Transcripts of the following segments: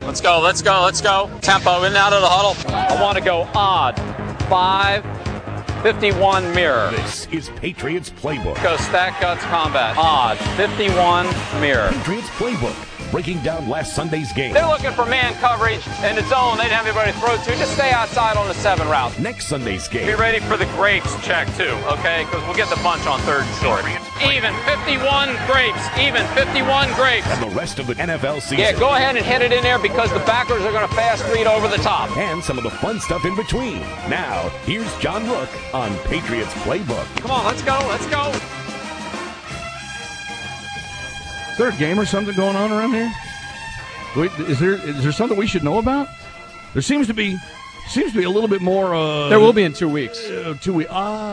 Let's go, let's go, let's go. Tempo, in and out of the huddle. I want to go odd. 5-51 mirror. This is Patriots Playbook. Go stack guts combat. Odd. 51 mirror. Patriots Playbook. Breaking down last Sunday's game. They're looking for man coverage in the zone. They didn't have anybody to throw to. Just stay outside on the 7 route. Next Sunday's game. Be ready for the grapes check, too, okay? Because we'll get the bunch on 3rd and short. Even 51 grapes. Even 51 grapes. And the rest of the NFL season. Yeah, go ahead and hit it in there because the backers are going to fast read over the top. And some of the fun stuff in between. Now, here's John Rook on Patriots Playbook. Come on, let's go, let's go. Is there a game or something going on around here? Is there something we should know about? There seems to be a little bit more. There will be in 2 weeks. 2 weeks.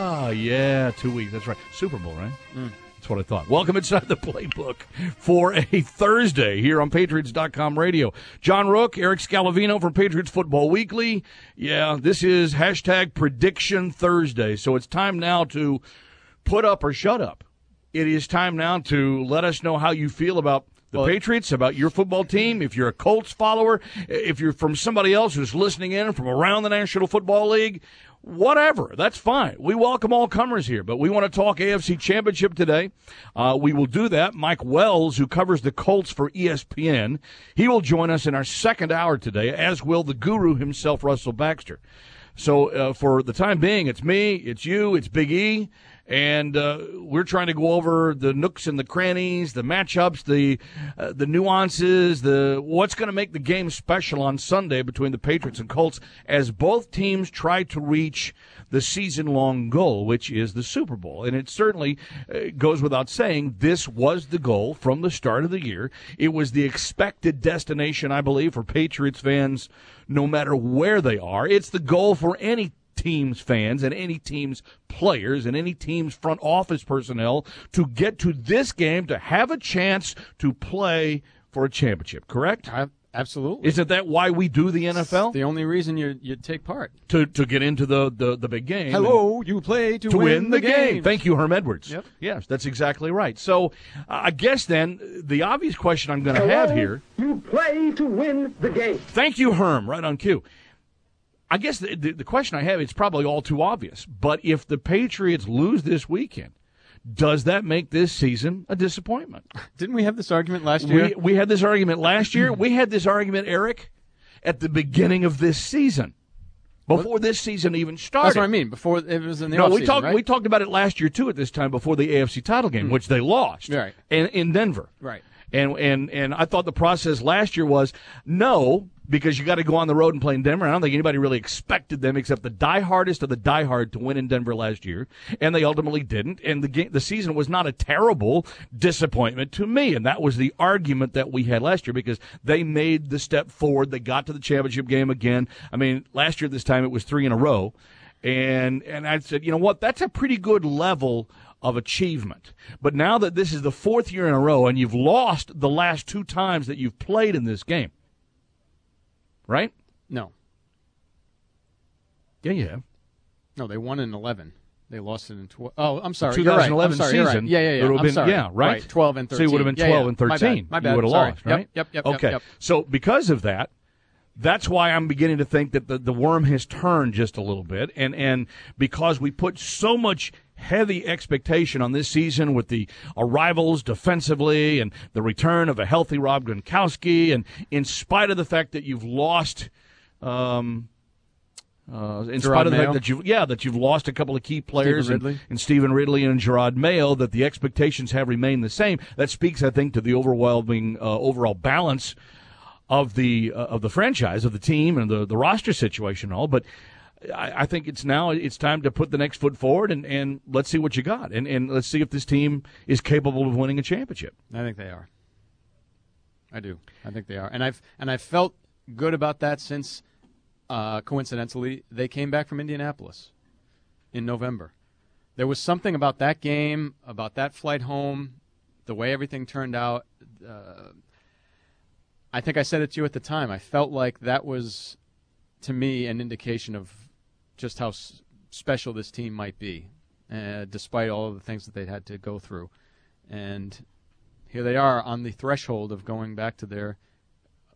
2 weeks. That's right. Super Bowl, right? That's what I thought. Welcome inside the playbook for a Thursday here on Patriots.com radio. John Rook, Eric Scalavino from Patriots Football Weekly. Yeah, this is hashtag Prediction Thursday. So it's time now to put up or shut up. It is time now to let us know how you feel about the Patriots, about your football team. If you're a Colts follower, if you're from somebody else who's listening in from around the National Football League, whatever, that's fine. We welcome all comers here, but we want to talk AFC Championship today. We will do that. Mike Wells, who covers the Colts for ESPN, he will join us in our second hour today, as will the guru himself, Russell Baxter. So for the time being, it's me, it's you, it's Big E. And we're trying to go over the nooks and the crannies, the matchups, the nuances, what's going to make the game special on Sunday between the Patriots and Colts as both teams try to reach the season-long goal, which is the Super Bowl. And it certainly goes without saying this was the goal from the start of the year. It was the expected destination, I believe, for Patriots fans no matter where they are. It's the goal for any team's fans and any team's players and any team's front office personnel to get to this game, to have a chance to play for a championship, correct? Absolutely. Isn't that why we do the NFL? It's the only reason you take part. To get into the big game. Hello, you play to win the game. Thank you, Herm Edwards. Yep. Yes, that's exactly right. So I guess then the obvious question I'm going to have here. You play to win the game. Thank you, Herm, right on cue. I guess the question I have, it's probably all too obvious, but if the Patriots lose this weekend, does that make this season a disappointment? Didn't we have this argument last year? We had this argument last year. We had this argument, Eric, at the beginning of this season, before this season even started. That's what I mean, before it was in the offseason, right? We talked about it last year, too, at this time, before the AFC title game, which they lost in Denver. Right. And I thought the process last year was no, because you got to go on the road and play in Denver. I don't think anybody really expected them except the diehardest of the diehard to win in Denver last year, and they ultimately didn't. And the season was not a terrible disappointment to me, and that was the argument that we had last year because they made the step forward. They got to the championship game again. I mean, last year this time it was 3 in a row, and I said, you know what, that's a pretty good level of achievement. But now that this is the 4th year in a row and you've lost the last 2 times that you've played in this game, right? No. Yeah, you have. No, they won in 11. They lost it in 12. Oh, I'm sorry. 2011 you're right. season. Yeah. It would have I'm been, sorry. yeah, right? 12 and 13. So it would have been 12 and 13. My bad. You would have lost, right? Yep. Okay. Yep. So because of that, that's why I'm beginning to think that the worm has turned just a little bit. And because we put so much heavy expectation on this season with the arrivals defensively and the return of a healthy Rob Gronkowski, and in spite of the fact that you've lost in spite of the fact that you've lost a couple of key players in Stephen Ridley and Gerard Mayo, that the expectations have remained the same. That speaks, I think, to the overwhelming overall balance of the franchise, of the team, and the roster situation and all. But I think it's time to put the next foot forward and let's see what you got, and let's see if this team is capable of winning a championship. I think they are. I do. I think they are, and I've felt good about that since. Coincidentally, they came back from Indianapolis in November. There was something about that game, about that flight home, the way everything turned out. I think I said it to you at the time. I felt like that was, to me, an indication of just how special this team might be, despite all of the things that they'd had to go through. And here they are on the threshold of going back to their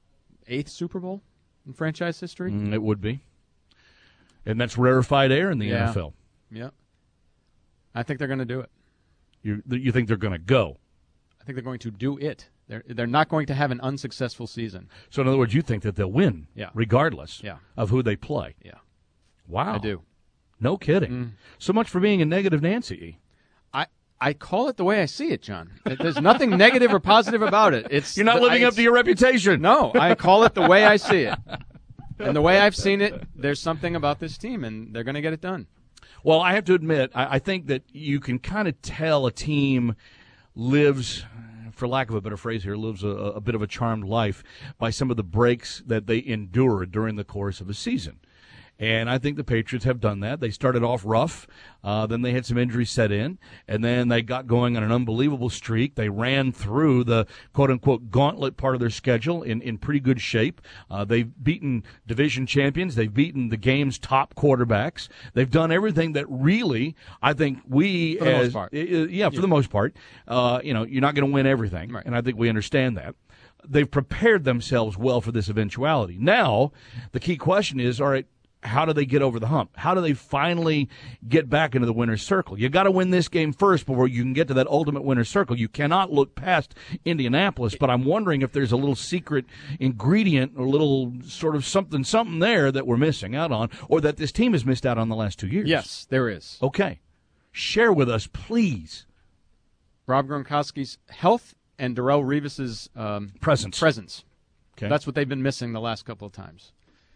8th Super Bowl in franchise history. It would be. And that's rarefied air in the Yeah. NFL. Yeah. I think they're going to do it. You think they're going to go? I think they're going to do it. They're not going to have an unsuccessful season. So, in other words, you think that they'll win, Yeah. regardless Yeah. of who they play. Yeah. Wow. I do. No kidding. So much for being a negative Nancy. I call it the way I see it, John. There's nothing negative or positive about it. You're not living up to your reputation. No, I call it the way I see it. And the way I've seen it, there's something about this team, and they're going to get it done. Well, I have to admit, I think that you can kind of tell a team lives, for lack of a better phrase here, lives a bit of a charmed life by some of the breaks that they endure during the course of a season. And I think the Patriots have done that. They started off rough, then they had some injuries set in, and then they got going on an unbelievable streak. They ran through the quote-unquote gauntlet part of their schedule in pretty good shape. They've beaten division champions. They've beaten the game's top quarterbacks. They've done everything that really, I think we For the most part. For the most part. You're not going to win everything, Right. and I think we understand that. They've prepared themselves well for this eventuality. Now, the key question is, all right, how do they get over the hump? How do they finally get back into the winner's circle? You got to win this game first before you can get to that ultimate winner's circle. You cannot look past Indianapolis, but I'm wondering if there's a little secret ingredient or a little sort of something there that we're missing out on, or that this team has missed out on the last 2 years. Yes, there is. Okay. Share with us, please. Rob Gronkowski's health and Darrelle Revis's Presence. Okay. That's what they've been missing the last couple of times.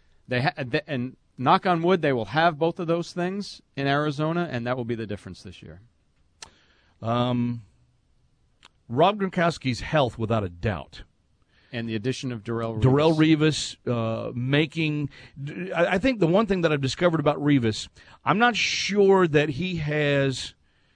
And knock on wood, they will have both of those things in Arizona, and that will be the difference this year. Rob Gronkowski's health, without a doubt. And the addition of Darrelle Revis. Darrelle Revis making – I think the one thing that I've discovered about Revis, I'm not sure that he has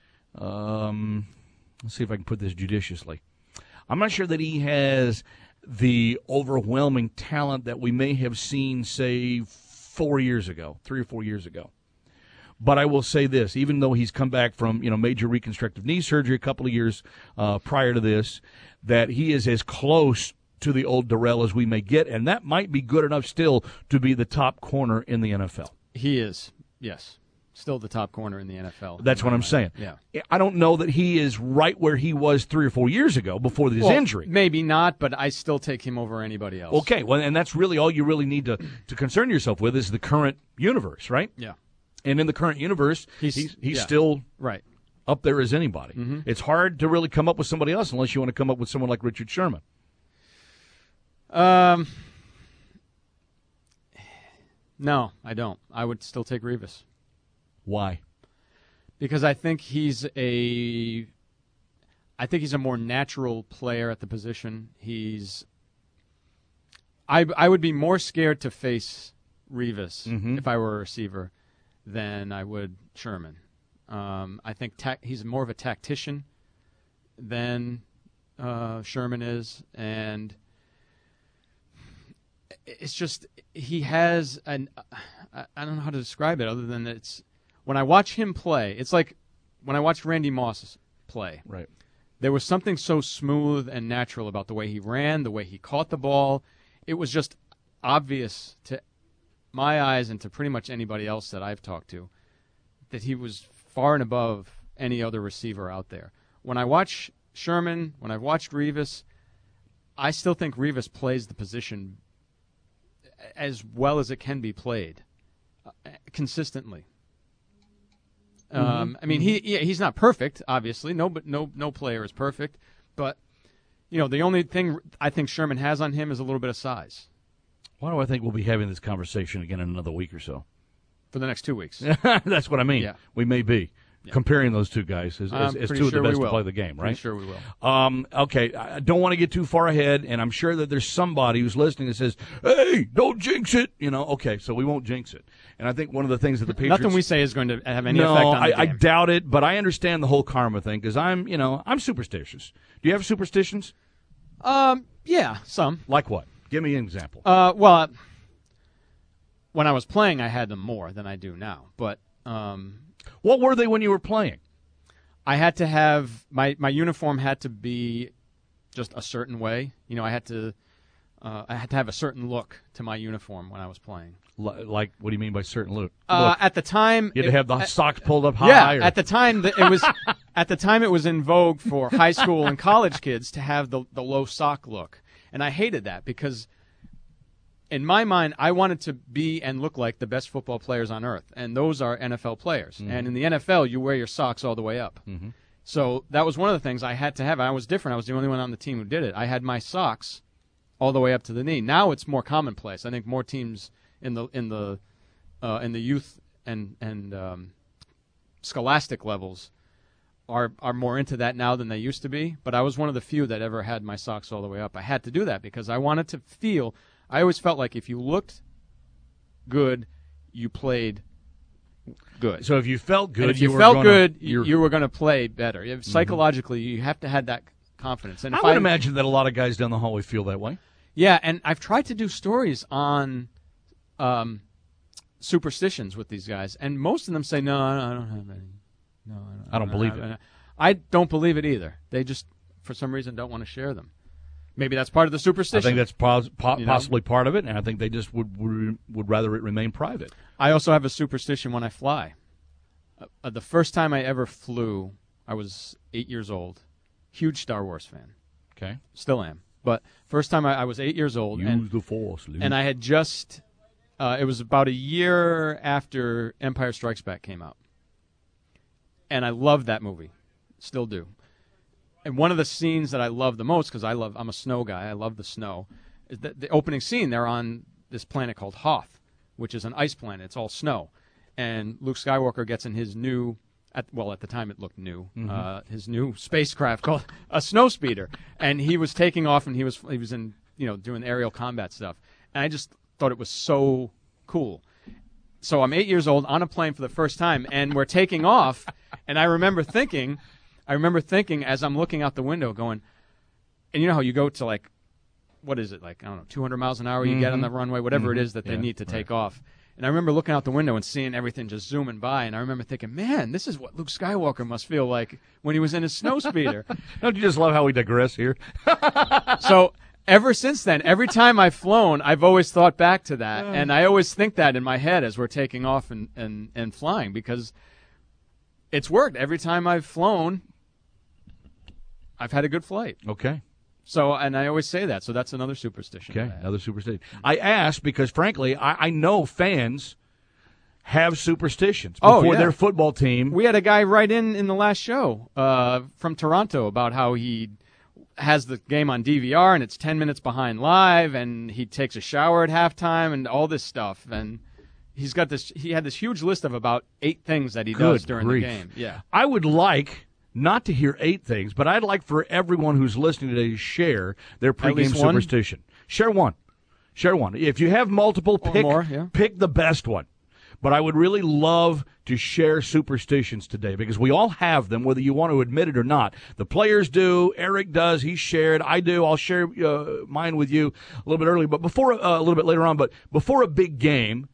let's see if I can put this judiciously. I'm not sure that he has the overwhelming talent that we may have seen, say, 3 or 4 years ago. But I will say this, even though he's come back from, major reconstructive knee surgery a couple of years prior to this, that he is as close to the old Darrelle as we may get, and that might be good enough still to be the top corner in the NFL. He is, yes. Still the top corner in the NFL. That's what I'm saying. Yeah. I don't know that he is right where he was 3 or 4 years ago before his injury. Maybe not, but I still take him over anybody else. Okay, well, and that's really all you really need to concern yourself with is the current universe, right? Yeah. And in the current universe, he's still right up there as anybody. Mm-hmm. It's hard to really come up with somebody else unless you want to come up with someone like Richard Sherman. No, I don't. I would still take Revis. Why? Because I think he's a more natural player at the position. I would be more scared to face Revis if I were a receiver than I would Sherman. I think he's more of a tactician than Sherman is, and it's just he has I don't know how to describe it other than it's when I watch him play, it's like when I watched Randy Moss play. Right. There was something so smooth and natural about the way he ran, the way he caught the ball. It was just obvious to my eyes and to pretty much anybody else that I've talked to that he was far and above any other receiver out there. When I watch Sherman, when I've watched Revis, I still think Revis plays the position as well as it can be played consistently. I mean, he's not perfect, obviously. No player is perfect. But, the only thing I think Sherman has on him is a little bit of size. Why do I think we'll be having this conversation again in another week or so? For the next 2 weeks. That's what I mean. Yeah. We may be. Yeah. Comparing those two guys as two of the best to play the game, right? Pretty sure we will. Okay, I don't want to get too far ahead, and I'm sure that there's somebody who's listening that says, hey, don't jinx it. Okay, so we won't jinx it. And I think one of the things that the Patriots... Nothing we say is going to have any effect on the game. I doubt it, but I understand the whole karma thing because I'm superstitious. Do you have superstitions? Yeah, some. Like what? Give me an example. Well, when I was playing, I had them more than I do now, but... What were they when you were playing? I had to have my uniform had to be just a certain way. I had to I had to have a certain look to my uniform when I was playing. Like, what do you mean by certain look? At the time, you had to have the socks pulled up high. Yeah, or? at the time it was in vogue for high school and college kids to have the low sock look, and I hated that because, in my mind, I wanted to be and look like the best football players on earth, and those are NFL players. Mm-hmm. And in the NFL, you wear your socks all the way up. Mm-hmm. So that was one of the things I had to have. I was different. I was the only one on the team who did it. I had my socks all the way up to the knee. Now it's more commonplace. I think more teams in the youth and scholastic levels are more into that now than they used to be. But I was one of the few that ever had my socks all the way up. I had to do that because I wanted to feel. I always felt like if you looked good, you played good. So if you felt good, and if you were going to play better. Psychologically, you have to have that confidence. And I would imagine that a lot of guys down the hallway feel that way. Yeah, and I've tried to do stories on superstitions with these guys, and most of them say, no, I don't have any. No, I don't believe it. I don't believe it either. They just, for some reason, don't want to share them. Maybe that's part of the superstition. I think that's possibly part of it, and I think they just would rather it remain private. I also have a superstition when I fly. The first time I ever flew, I was 8 years old. Huge Star Wars fan. Okay. Still am. But first time I was 8 years old. Use the Force, Luke. And I had just, it was about a year after Empire Strikes Back came out. And I loved that movie. Still do. And one of the scenes that I love the most, because I'm a snow guy, I love the snow, is that the opening scene, they're on this planet called Hoth, which is an ice planet. It's all snow. And Luke Skywalker gets in his new, at the time it looked new, his new spacecraft called a snowspeeder. And he was taking off, and he was in, doing aerial combat stuff. And I just thought it was so cool. So I'm 8 years old on a plane for the first time, and we're taking off, and I remember thinking as I'm looking out the window going, and you know how you go to what is it, 200 miles an hour you get on the runway, whatever it is that they need to take off. And I remember looking out the window and seeing everything just zooming by, and I remember thinking, man, this is what Luke Skywalker must feel like when he was in his snowspeeder. Don't you just love how we digress here? So ever since then, every time I've flown, I've always thought back to that, and I always think that in my head as we're taking off and flying, because it's worked. Every time I've flown, I've had a good flight. Okay. So, and I always say that. So that's another superstition. Okay, another superstition. I asked because, frankly, I know fans have superstitions before their football team. We had a guy write in the last show from Toronto about how he has the game on DVR and it's 10 minutes behind live, and he takes a shower at halftime and all this stuff. And he had this huge list of about 8 things that he does during the game. Yeah. I would like not to hear 8 things, but I'd like for everyone who's listening today to share their pregame superstition. Share one. If you have multiple, pick the best one. But I would really love to share superstitions today because we all have them, whether you want to admit it or not. The players do. Eric does. He shared. I do. I'll share mine with you a little bit earlier, but before a little bit later on. But before a big game,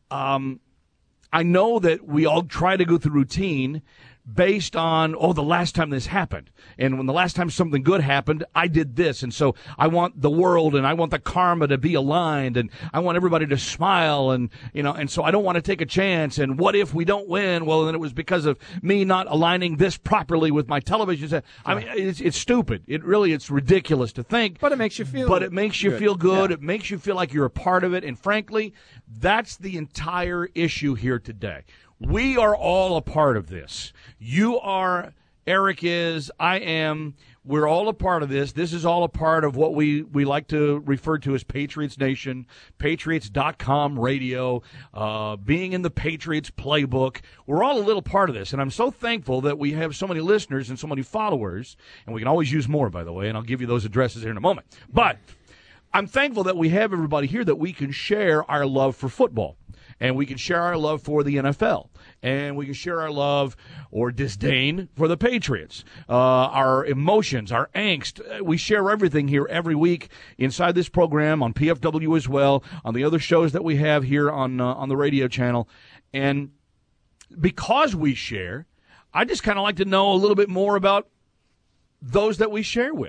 I know that we all try to go through routine based on, the last time this happened. And when the last time something good happened, I did this. And so I want the world and I want the karma to be aligned and I want everybody to smile and so I don't want to take a chance. And what if we don't win? Well, then it was because of me not aligning this properly with my television set. I mean, it's stupid. It's ridiculous to think. But it makes you feel But it makes you feel good. Yeah. It makes you feel like you're a part of it. And frankly, that's the entire issue here today. We are all a part of this. You are, Eric is, I am. We're all a part of this. This is all a part of what we like to refer to as Patriots Nation, Patriots.com radio, being in the Patriots playbook. We're all a little part of this, and I'm so thankful that we have so many listeners and so many followers, and we can always use more, by the way, and I'll give you those addresses here in a moment. But I'm thankful that we have everybody here that we can share our love for football. And we can share our love for the NFL. And we can share our love or disdain for the Patriots. Our emotions, our angst. We share everything here every week inside this program, on PFW as well, on the other shows that we have here on the radio channel. And because we share, I just kind of like to know a little bit more about those that we share with.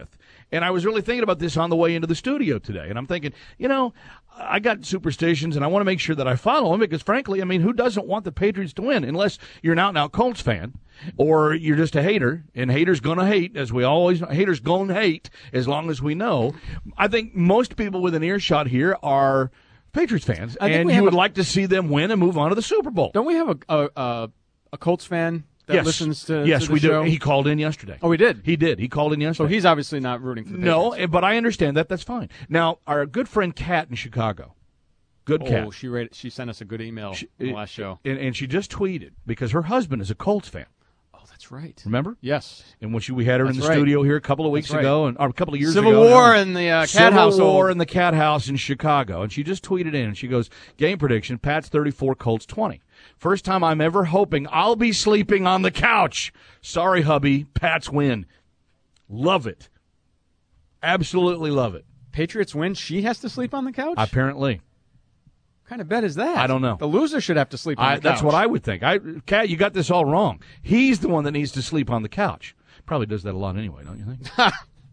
And I was really thinking about this on the way into the studio today. And I'm thinking, I got superstitions, and I want to make sure that I follow them because, frankly, I mean, who doesn't want the Patriots to win unless you're an out-and-out Colts fan or you're just a hater, and haters going to hate, haters going to hate as long as we know. I think most people with an earshot here are Patriots fans, and you would like to see them win and move on to the Super Bowl. Don't we have a Colts fan that listens to Yes, to the we show? do. He called in yesterday. Oh, he did? He did. He called in yesterday. So he's obviously not rooting for the Patriots. No, but I understand that. That's fine. Now, our good friend Kat in Chicago, Kat. She sent us a good email in the last show. And she just tweeted because her husband is a Colts fan. Oh, that's right. Remember? Yes. And when we had her in the studio here a couple of weeks ago, or a couple of years ago. Civil War in the Cat household. Civil War in the Cat house in Chicago. And she just tweeted in, and she goes, game prediction, Pats 34, Colts 20. First time I'm ever hoping I'll be sleeping on the couch. Sorry, hubby, Pats win. Love it. Absolutely love it. Patriots win, she has to sleep on the couch? Apparently. What kind of bet is that? I don't know. The loser should have to sleep on the couch. That's what I would think. Kat, you got this all wrong. He's the one that needs to sleep on the couch. Probably does that a lot anyway, don't you think?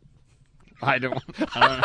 I don't know.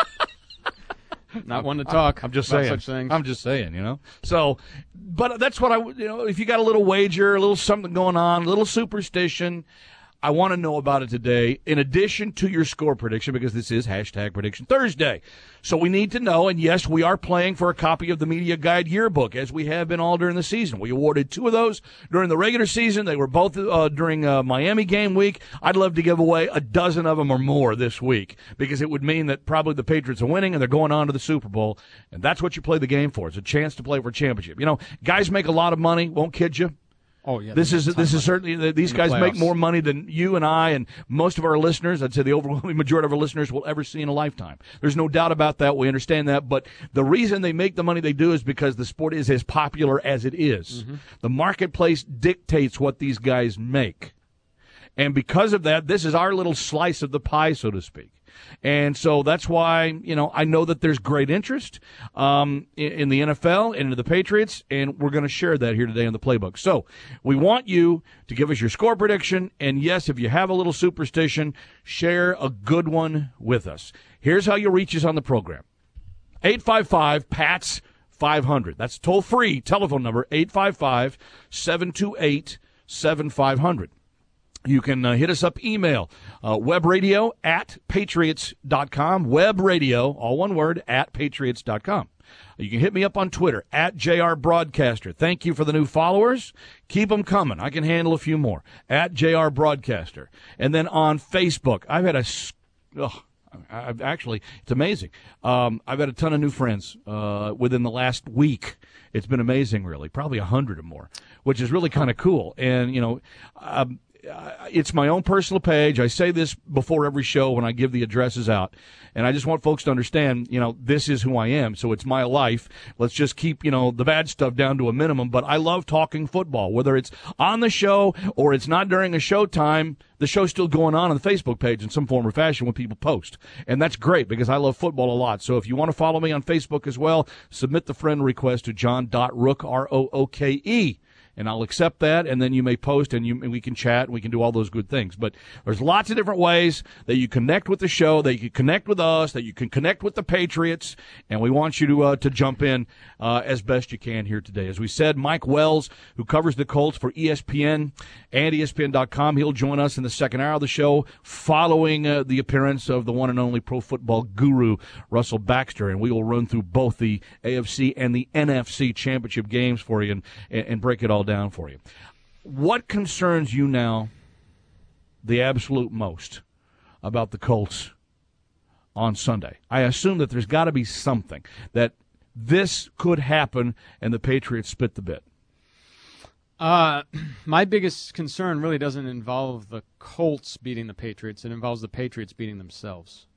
Not one to talk. I'm just about saying. Such things. I'm just saying, So, but that's what if you got a little wager, a little something going on, a little superstition, I want to know about it today, in addition to your score prediction, because this is #Prediction Thursday. So we need to know, and yes, we are playing for a copy of the Media Guide Yearbook, as we have been all during the season. We awarded 2 of those during the regular season. They were both during Miami game week. I'd love to give away a dozen of them or more this week, because it would mean that probably the Patriots are winning and they're going on to the Super Bowl, and that's what you play the game for. It's a chance to play for a championship. Guys make a lot of money, won't kid you. Oh, yeah. This is certainly, these guys make more money than you and I and most of our listeners, I'd say the overwhelming majority of our listeners, will ever see in a lifetime. There's no doubt about that. We understand that. But the reason they make the money they do is because the sport is as popular as it is. Mm-hmm. The marketplace dictates what these guys make. And because of that, this is our little slice of the pie, so to speak. And so that's why, I know that there's great interest in the NFL and in the Patriots, and we're going to share that here today in the playbook. So we want you to give us your score prediction, and yes, if you have a little superstition, share a good one with us. Here's how you reach us on the program. 855-PATS-500. That's toll-free telephone number, 855-728-7500. You can hit us up, email, webradio@patriots.com, webradio, all one word, @patriots.com. You can hit me up on Twitter, @JRBroadcaster. Thank you for the new followers. Keep them coming. I can handle a few more, @JRBroadcaster. And then on Facebook, it's amazing. I've had a ton of new friends within the last week. It's been amazing, really, probably 100 or more, which is really kind of cool. And, it's my own personal page. I say this before every show when I give the addresses out. And I just want folks to understand, this is who I am. So it's my life. Let's just keep, the bad stuff down to a minimum. But I love talking football, whether it's on the show or it's not during a show time. The show's still going on the Facebook page in some form or fashion when people post. And that's great because I love football a lot. So if you want to follow me on Facebook as well, submit the friend request to john.rooke, ROOKE. And I'll accept that, and then you may post, and we can chat, and we can do all those good things. But there's lots of different ways that you connect with the show, that you can connect with us, that you can connect with the Patriots, and we want you to jump in as best you can here today. As we said, Mike Wells, who covers the Colts for ESPN and ESPN.com, he'll join us in the second hour of the show following the appearance of the one and only pro football guru, Russell Baxter, and we will run through both the AFC and the NFC championship games for you and break it all down for you. What concerns you now the absolute most about the Colts on Sunday? I assume that there's got to be something that this could happen and the Patriots spit the bit. My biggest concern really doesn't involve the Colts beating the Patriots. It involves the Patriots beating themselves.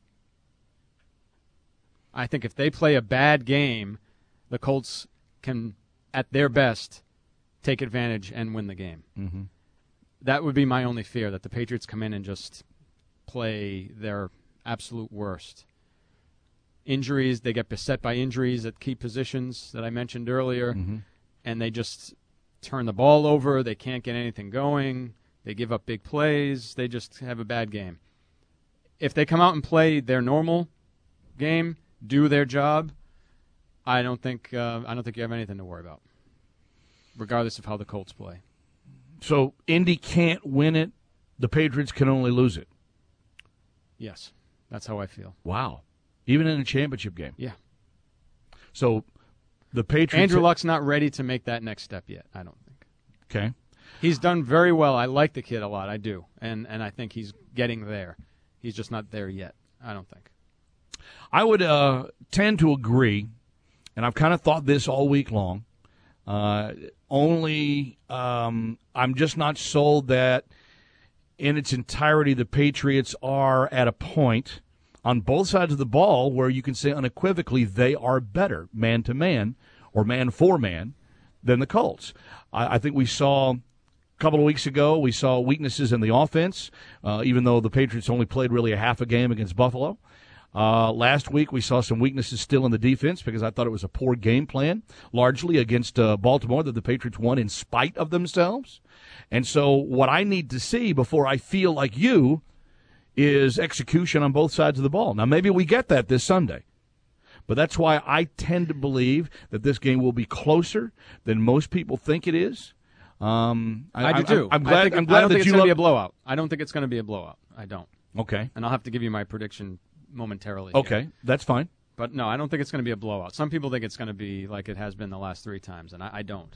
I think if they play a bad game, the Colts can, at their best, take advantage and win the game. Mm-hmm. That would be my only fear, that the Patriots come in and just play their absolute worst. Injuries, they get beset by injuries at key positions that I mentioned earlier, and they just turn the ball over. They can't get anything going. They give up big plays. They just have a bad game. if they come out and play their normal game, do their job, I don't think you have anything to worry about, regardless of how the Colts play. So Indy can't win it. The Patriots can only lose it. Yes, that's how I feel. Wow. Even in a championship game. Yeah. So the Patriots... Andrew Luck's not ready to make that next step yet, I don't think. Okay. He's done very well. I like the kid a lot. I do. And I think he's getting there. He's just not there yet, I don't think. I would tend to agree, and I've kind of thought this all week long. I'm just not sold that in its entirety the Patriots are at a point on both sides of the ball where you can say unequivocally they are better man-to-man or man-for-man than the Colts. I think we saw a couple of weeks ago, we saw weaknesses in the offense, even though the Patriots only played really a half a game against Buffalo. Last week, we saw some weaknesses still in the defense because I thought it was a poor game plan, largely against Baltimore, that the Patriots won in spite of themselves. And so what I need to see before I feel like you is execution on both sides of the ball. Now, maybe we get that this Sunday. But that's why I tend to believe that this game will be closer than most people think it is. I do too. I'm glad I don't that think it's you going to be a blowout. I don't think it's going to be a blowout. I don't. Okay. And I'll have to give you my prediction momentarily. Okay, here. that's fine. But no, I don't think it's going to be a blowout. Some people think it's going to be like it has been the last 3 times, and I don't.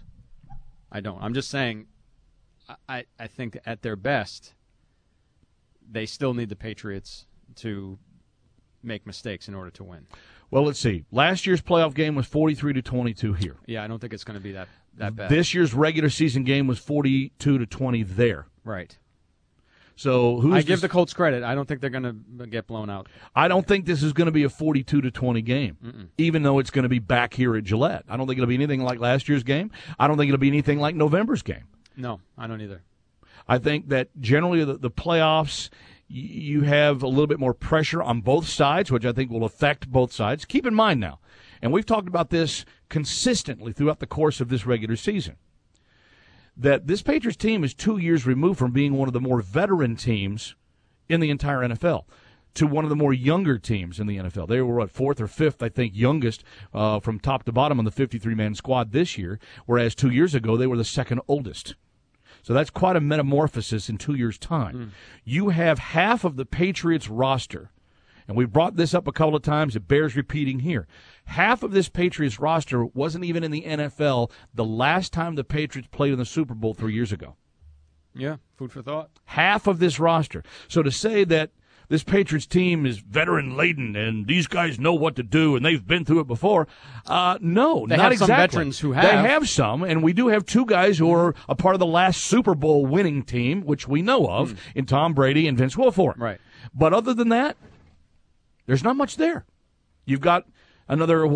I'm just saying I think at their best, they still need the Patriots to make mistakes in order to win. Well, let's see. Last year's playoff game was 43-22 here. Yeah, I don't think it's going to be that bad. This year's regular season game was 42-20 there. Right. So I give the Colts credit. I don't think they're going to get blown out. I don't think this is going to be a 42-20 game, even though it's going to be back here at Gillette. I don't think it'll be anything like last year's game. I don't think it'll be anything like November's game. No, I don't either. I think that generally the playoffs, you have a little bit more pressure on both sides, which I think will affect both sides. Keep in mind now, and we've talked about this consistently throughout the course of this regular season, that this Patriots team is 2 years removed from being one of the more veteran teams in the entire NFL to one of the more younger teams in the NFL. They were, 4th or 5th, I think, youngest from top to bottom on the 53-man squad this year, whereas 2 years ago they were the second oldest. So that's quite a metamorphosis in 2 years' time. You have half of the Patriots roster, and we've brought this up a couple of times. It bears repeating here. Half of this Patriots roster wasn't even in the NFL the last time the Patriots played in the Super Bowl 3 years ago. Yeah, food for thought. Half of this roster. So to say that this Patriots team is veteran-laden and these guys know what to do and they've been through it before, no, they not have exactly. Some veterans who have. They have some, and we do have 2 guys who are a part of the last Super Bowl winning team, which we know of, in Tom Brady and Vince Wilfork. Right. But other than that, there's not much there. You've got another,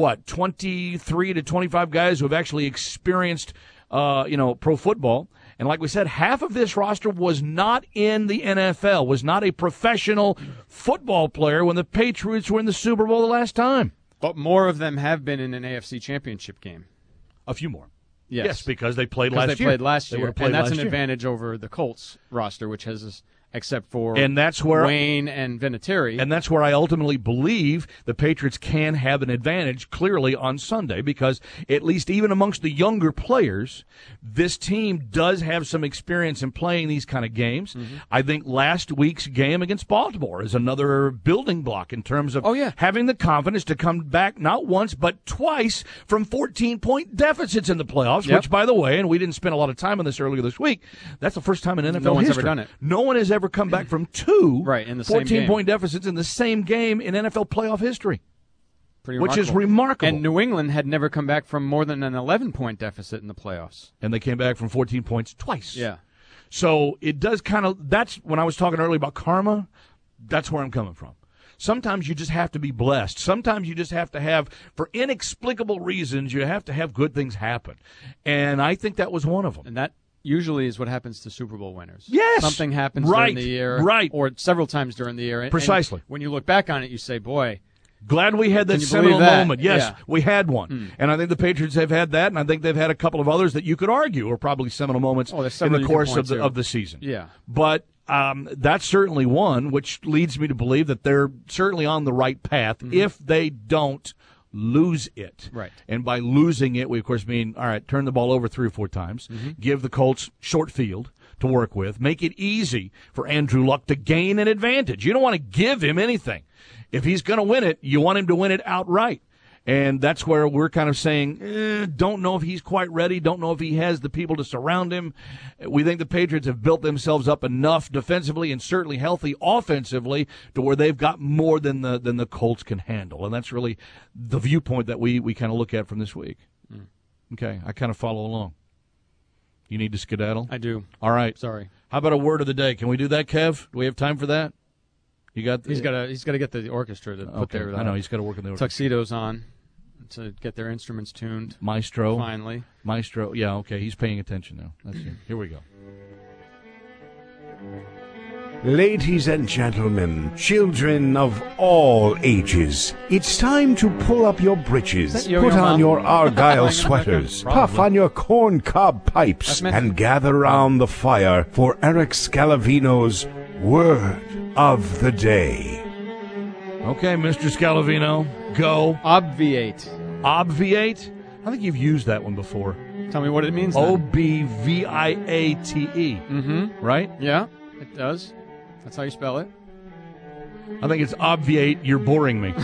23 to 25 guys who have actually experienced, pro football. And like we said, half of this roster was not in the NFL, was not a professional football player when the Patriots were in the Super Bowl the last time. But more of them have been in an AFC championship game. A few more. Yes, because they played last year. They played last year, and that's an advantage over the Colts roster, which has, except for and that's where Wayne and Vinatieri. And that's where I ultimately believe the Patriots can have an advantage clearly on Sunday, because at least even amongst the younger players, this team does have some experience in playing these kind of games. I think last week's game against Baltimore is another building block in terms of having the confidence to come back not once but twice from 14-point deficits in the playoffs, which, by the way, and we didn't spend a lot of time on this earlier this week, that's the first time in NFL no one's history. ever done it. No one has ever come back from 2 in the same game. 14-point deficits in the same game in NFL playoff history, which is remarkable. And New England had never come back from more than an 11-point deficit in the playoffs. And they came back from 14 points twice. Yeah. So it does kind of – that's when I was talking earlier about karma, that's where I'm coming from. Sometimes you just have to be blessed. Sometimes you just have to have, for inexplicable reasons, you have to have good things happen. And I think that was one of them. And that usually is what happens to Super Bowl winners. Yes. Something happens during the year. Right. Or several times during the year. Precisely. And when you look back on it, you say, boy. Glad we had that seminal moment. Yes, we had one. And I think the Patriots have had that, and I think they've had a couple of others that you could argue are probably seminal moments in the course of the season. Yeah. But that's certainly one, which leads me to believe that they're certainly on the right path if they don't lose it. Right. And by losing it, we, of course, mean, all right, turn the ball over 3 or 4 times, give the Colts short field to work with, make it easy for Andrew Luck to gain an advantage. You don't want to give him anything. If he's going to win it, you want him to win it outright. And that's where we're kind of saying, don't know if he's quite ready, don't know if he has the people to surround him. We think the Patriots have built themselves up enough defensively and certainly healthy offensively to where they've got more than the Colts can handle. And that's really the viewpoint that we kind of look at from this week. Okay, I kind of follow along. You need to skedaddle? I do. All right. Sorry. How about a word of the day? Can we do that, Kev? Do we have time for that? You got He's got to get the orchestra to put their I know he's got to work on the orchestra. tuxedos on to get their instruments tuned. Maestro. Finally. Maestro. Yeah, okay. He's paying attention now. That's it. Here we go. Ladies and gentlemen, children of all ages, it's time to pull up your breeches, Is that Yo-Yo put on Mom? your Argyle sweaters, puff on your corn cob pipes, That's meant- and gather round the fire for Eric Scalavino's Word of the Day. Okay, Mr. Scalavino, go. Obviate. Obviate? I think you've used that one before. Tell me what it means. then. O-B-V-I-A-T-E. Right? Yeah, it does. That's how you spell it. I think it's obviate, you're boring me.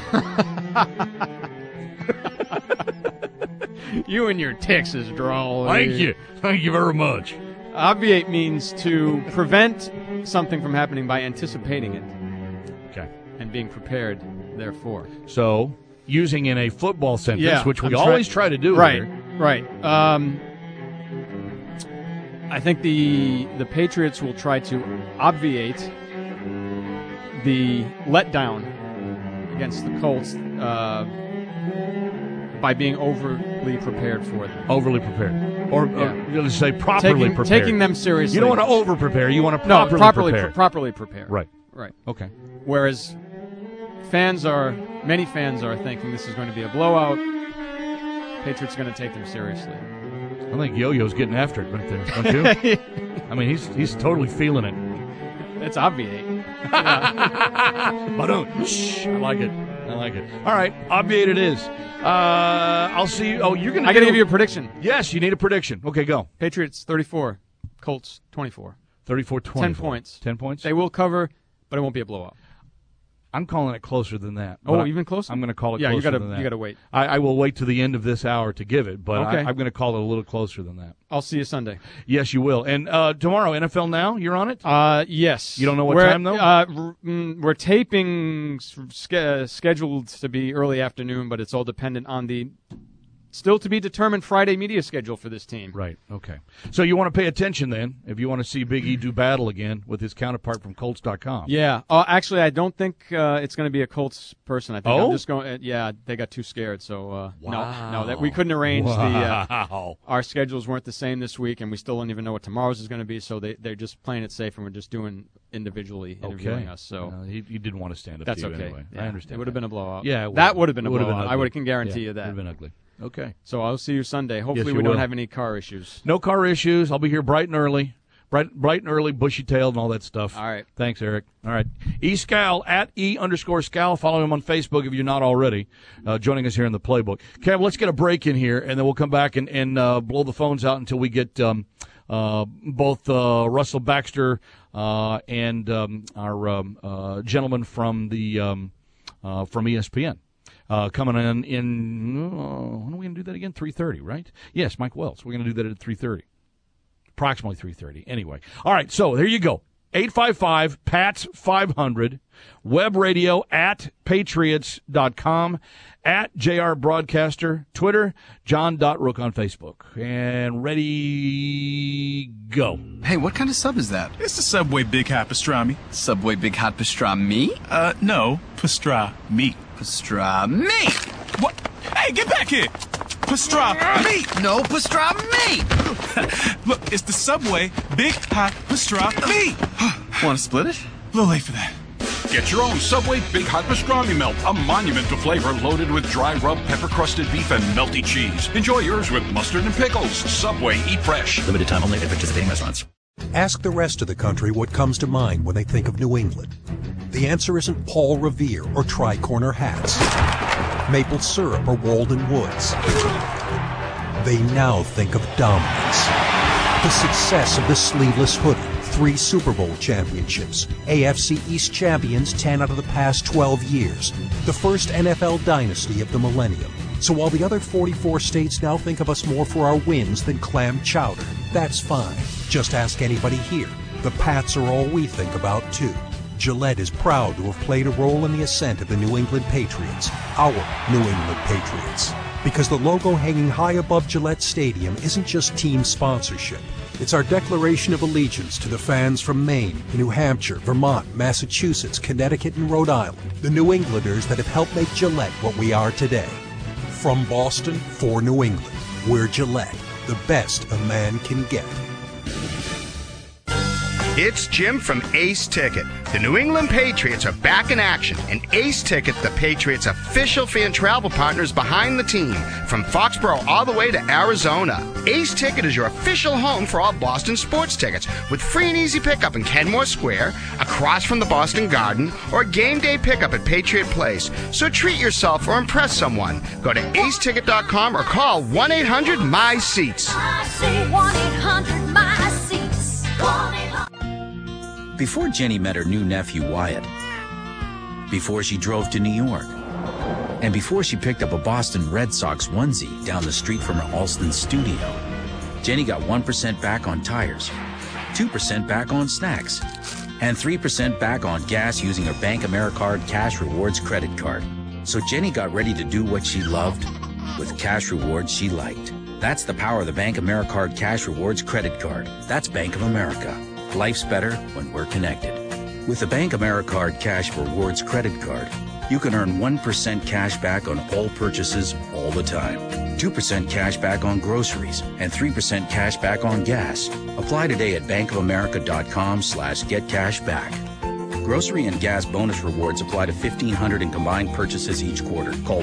You and your Texas drawl. Thank you. Thank you very much. Obviate means to prevent something from happening by anticipating it Okay. and being prepared, therefore. So, using in a football sentence, Yeah, which we I'm always try to do Right, here. right. I think the Patriots will try to obviate the letdown against the Colts by being overly prepared for them. Overly prepared. Or let's say properly prepared. Taking them seriously. You don't want to over-prepare. You want to No, properly prepare. properly prepare. Right. Right. Okay. Whereas many fans are thinking this is going to be a blowout. Patriots are going to take them seriously. I think Yo-Yo's getting after it right there, don't you? I mean, he's totally feeling it. It's obviate. Shh, I like it. I like it. All right, obviate it is. I'll see you. Oh, you're going to I got to give you a prediction. Yes, you need a prediction. Okay, go. Patriots 34, Colts 24. 34-20. 10 points. 10 points? They will cover, but it won't be a blowout. I'm calling it closer than that. Oh, But even closer? I'm going to call it Yeah, closer than that. you got to wait. I will wait to the end of this hour to give it, but Okay. I'm going to call it a little closer than that. I'll see you Sunday. Yes, you will. And tomorrow, NFL Now, you're on it? Yes. You don't know what time, though? We're taping scheduled to be early afternoon, but it's all dependent on the still to be determined Friday media schedule for this team. Right, okay. So you want to pay attention then if you want to see Big E do battle again with his counterpart from Colts.com. Yeah. Actually, I don't think it's going to be a Colts person. I think I'm just going. Yeah, they got too scared. So no, that we couldn't arrange our schedules weren't the same this week, and we still don't even know what tomorrow's is going to be. So they're just playing it safe, and we're just doing individually interviewing us. So he didn't want to stand up that's to you okay. anyway. Yeah. I understand. It would have been a blowout. Yeah, that would have been a would've blowout. ugly. I can guarantee you that. Would have been ugly. Okay. So I'll see you Sunday. Hopefully you we don't will. have any car issues. No car issues. I'll be here bright and early. Bright and early, bushy-tailed and all that stuff. All right. Thanks, Eric. All right. E-Scal, at E_Scal. Follow him on Facebook if you're not already. Joining us here in the Playbook. Kev, let's get a break in here, and then we'll come back and blow the phones out until we get both Russell Baxter and our gentleman from the from ESPN. Coming in when are we going to do that again? 3:30, right? Yes, Mike Wells. We're going to do that at 3:30. Approximately 3:30. Anyway. All right, so there you go. 855-PATS-500, web radio at patriots.com, at JR Broadcaster, Twitter, John.Rook on Facebook. And ready, go. Hey, what kind of sub is that? It's the Subway Big Hot Pastrami. Subway Big Hot Pastrami? No, pastrami. Pastrami! What? Hey, get back here! Pastrami! No, pastrami! Look, it's the Subway Big Hot Pastrami. Want to split it? A little late for that. Get your own Subway Big Hot Pastrami Melt, a monument to flavor loaded with dry rub, pepper-crusted beef, and melty cheese. Enjoy yours with mustard and pickles. Subway, eat fresh. Limited time only at participating restaurants. Ask the rest of the country what comes to mind when they think of New England. The answer isn't Paul Revere or tri-corner hats, maple syrup or Walden Woods. They now think of dominance. The success of the sleeveless hoodie, 3 Super Bowl championships, AFC East champions 10 out of the past 12 years, the first NFL dynasty of the millennium. So while the other 44 states now think of us more for our wins than clam chowder, that's fine. Just ask anybody here. The Pats are all we think about, too. Gillette is proud to have played a role in the ascent of the New England Patriots, our New England Patriots. Because the logo hanging high above Gillette Stadium isn't just team sponsorship. It's our declaration of allegiance to the fans from Maine, New Hampshire, Vermont, Massachusetts, Connecticut, and Rhode Island, the New Englanders that have helped make Gillette what we are today. From Boston for New England, we're Gillette, the best a man can get. It's Jim from Ace Ticket. The New England Patriots are back in action, and Ace Ticket, the Patriots' official fan travel partner, is behind the team from Foxborough all the way to Arizona. Ace Ticket is your official home for all Boston sports tickets, with free and easy pickup in Kenmore Square, across from the Boston Garden, or game day pickup at Patriot Place. So treat yourself or impress someone. Go to aceticket.com or call 1-800-MY-SEATS. I say 1-800-MY-SEATS. Before Jenny met her new nephew Wyatt, before she drove to New York, and before she picked up a Boston Red Sox onesie down the street from her Alston studio, Jenny got 1% back on tires, 2% back on snacks, and 3% back on gas using her Bank AmeriCard Cash Rewards credit card. So Jenny got ready to do what she loved with cash rewards she liked. That's the power of the Bank AmeriCard Cash Rewards credit card. That's Bank of America. Life's better when we're connected. With the Bank AmeriCard Cash Rewards credit card, you can earn 1% cash back on all purchases all the time, 2% cash back on groceries, and 3% cash back on gas. Apply today at bankofamerica.com/getcashback. Grocery and gas bonus rewards apply to 1,500 in combined purchases each quarter. Call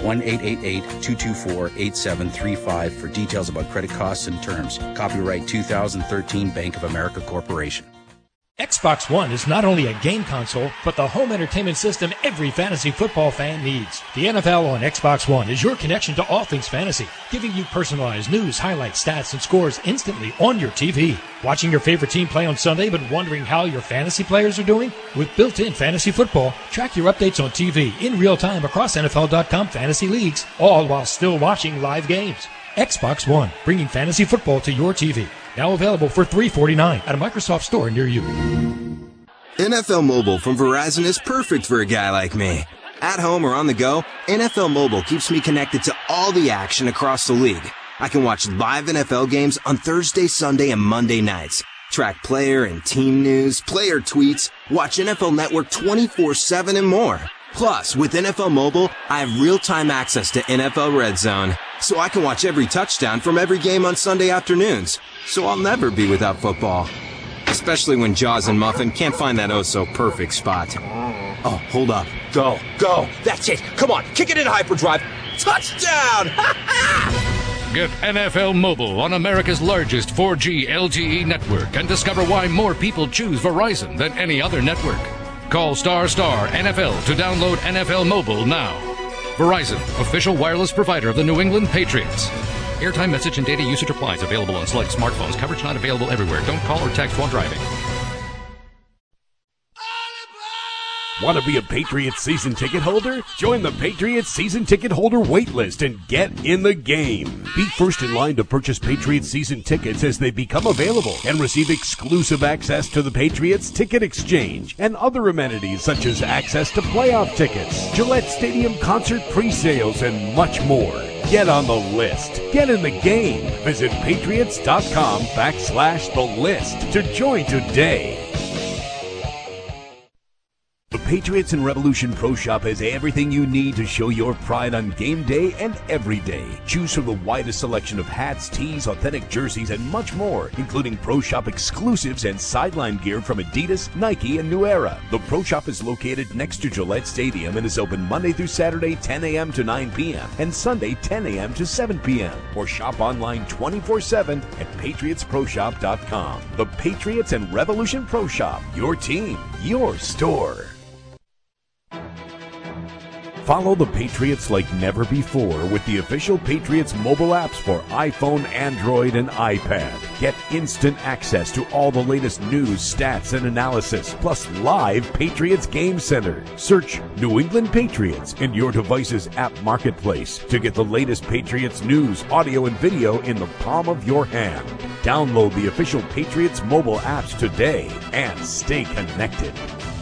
1-888-224-8735 for details about credit costs and terms. Copyright 2013 Bank of America Corporation. Xbox One is not only a game console, but the home entertainment system every fantasy football fan needs. The NFL on Xbox One is your connection to all things fantasy, giving you personalized news, highlights, stats, and scores instantly on your TV. Watching your favorite team play on Sunday but wondering how your fantasy players are doing? With built-in fantasy football, track your updates on TV in real time across NFL.com fantasy leagues, all while still watching live games. Xbox One, bringing fantasy football to your TV. Now available for $349 at a Microsoft store near you. NFL Mobile from Verizon is perfect for a guy like me. At home or on the go, NFL Mobile keeps me connected to all the action across the league. I can watch live NFL games on Thursday, Sunday, and Monday nights. Track player and team news, player tweets, watch NFL Network 24/7 and more. Plus, with NFL Mobile, I have real-time access to NFL Red Zone, so I can watch every touchdown from every game on Sunday afternoons. So I'll never be without football. Especially when Jaws and Muffin can't find that oh-so-perfect spot. Oh, hold up. Go. That's it. Come on, kick it in hyperdrive. Touchdown! Get NFL Mobile on America's largest 4G LTE network and discover why more people choose Verizon than any other network. Call ** NFL to download NFL Mobile now. Verizon, official wireless provider of the New England Patriots. Airtime, message, and data usage applies. Available on select smartphones. Coverage not available everywhere. Don't call or text while driving. Want to be a Patriots season ticket holder? Join the Patriots season ticket holder waitlist and get in the game. Be first in line to purchase Patriots season tickets as they become available and receive exclusive access to the Patriots Ticket Exchange and other amenities such as access to playoff tickets, Gillette Stadium concert pre-sales, and much more. Get on the list. Get in the game. Visit patriots.com/the list to join today. The Patriots and Revolution Pro Shop has everything you need to show your pride on game day and every day. Choose from the widest selection of hats, tees, authentic jerseys, and much more, including Pro Shop exclusives and sideline gear from Adidas, Nike, and New Era. The Pro Shop is located next to Gillette Stadium and is open Monday through Saturday, 10 a.m. to 9 p.m. and Sunday, 10 a.m. to 7 p.m. Or shop online 24/7 at PatriotsProShop.com. The Patriots and Revolution Pro Shop. Your team, your store. Follow the Patriots like never before with the official Patriots mobile apps for iPhone, Android, and iPad. Get instant access to all the latest news, stats, and analysis, plus live Patriots Game Center. Search New England Patriots in your device's app marketplace to get the latest Patriots news, audio, and video in the palm of your hand. Download the official Patriots mobile apps today and stay connected.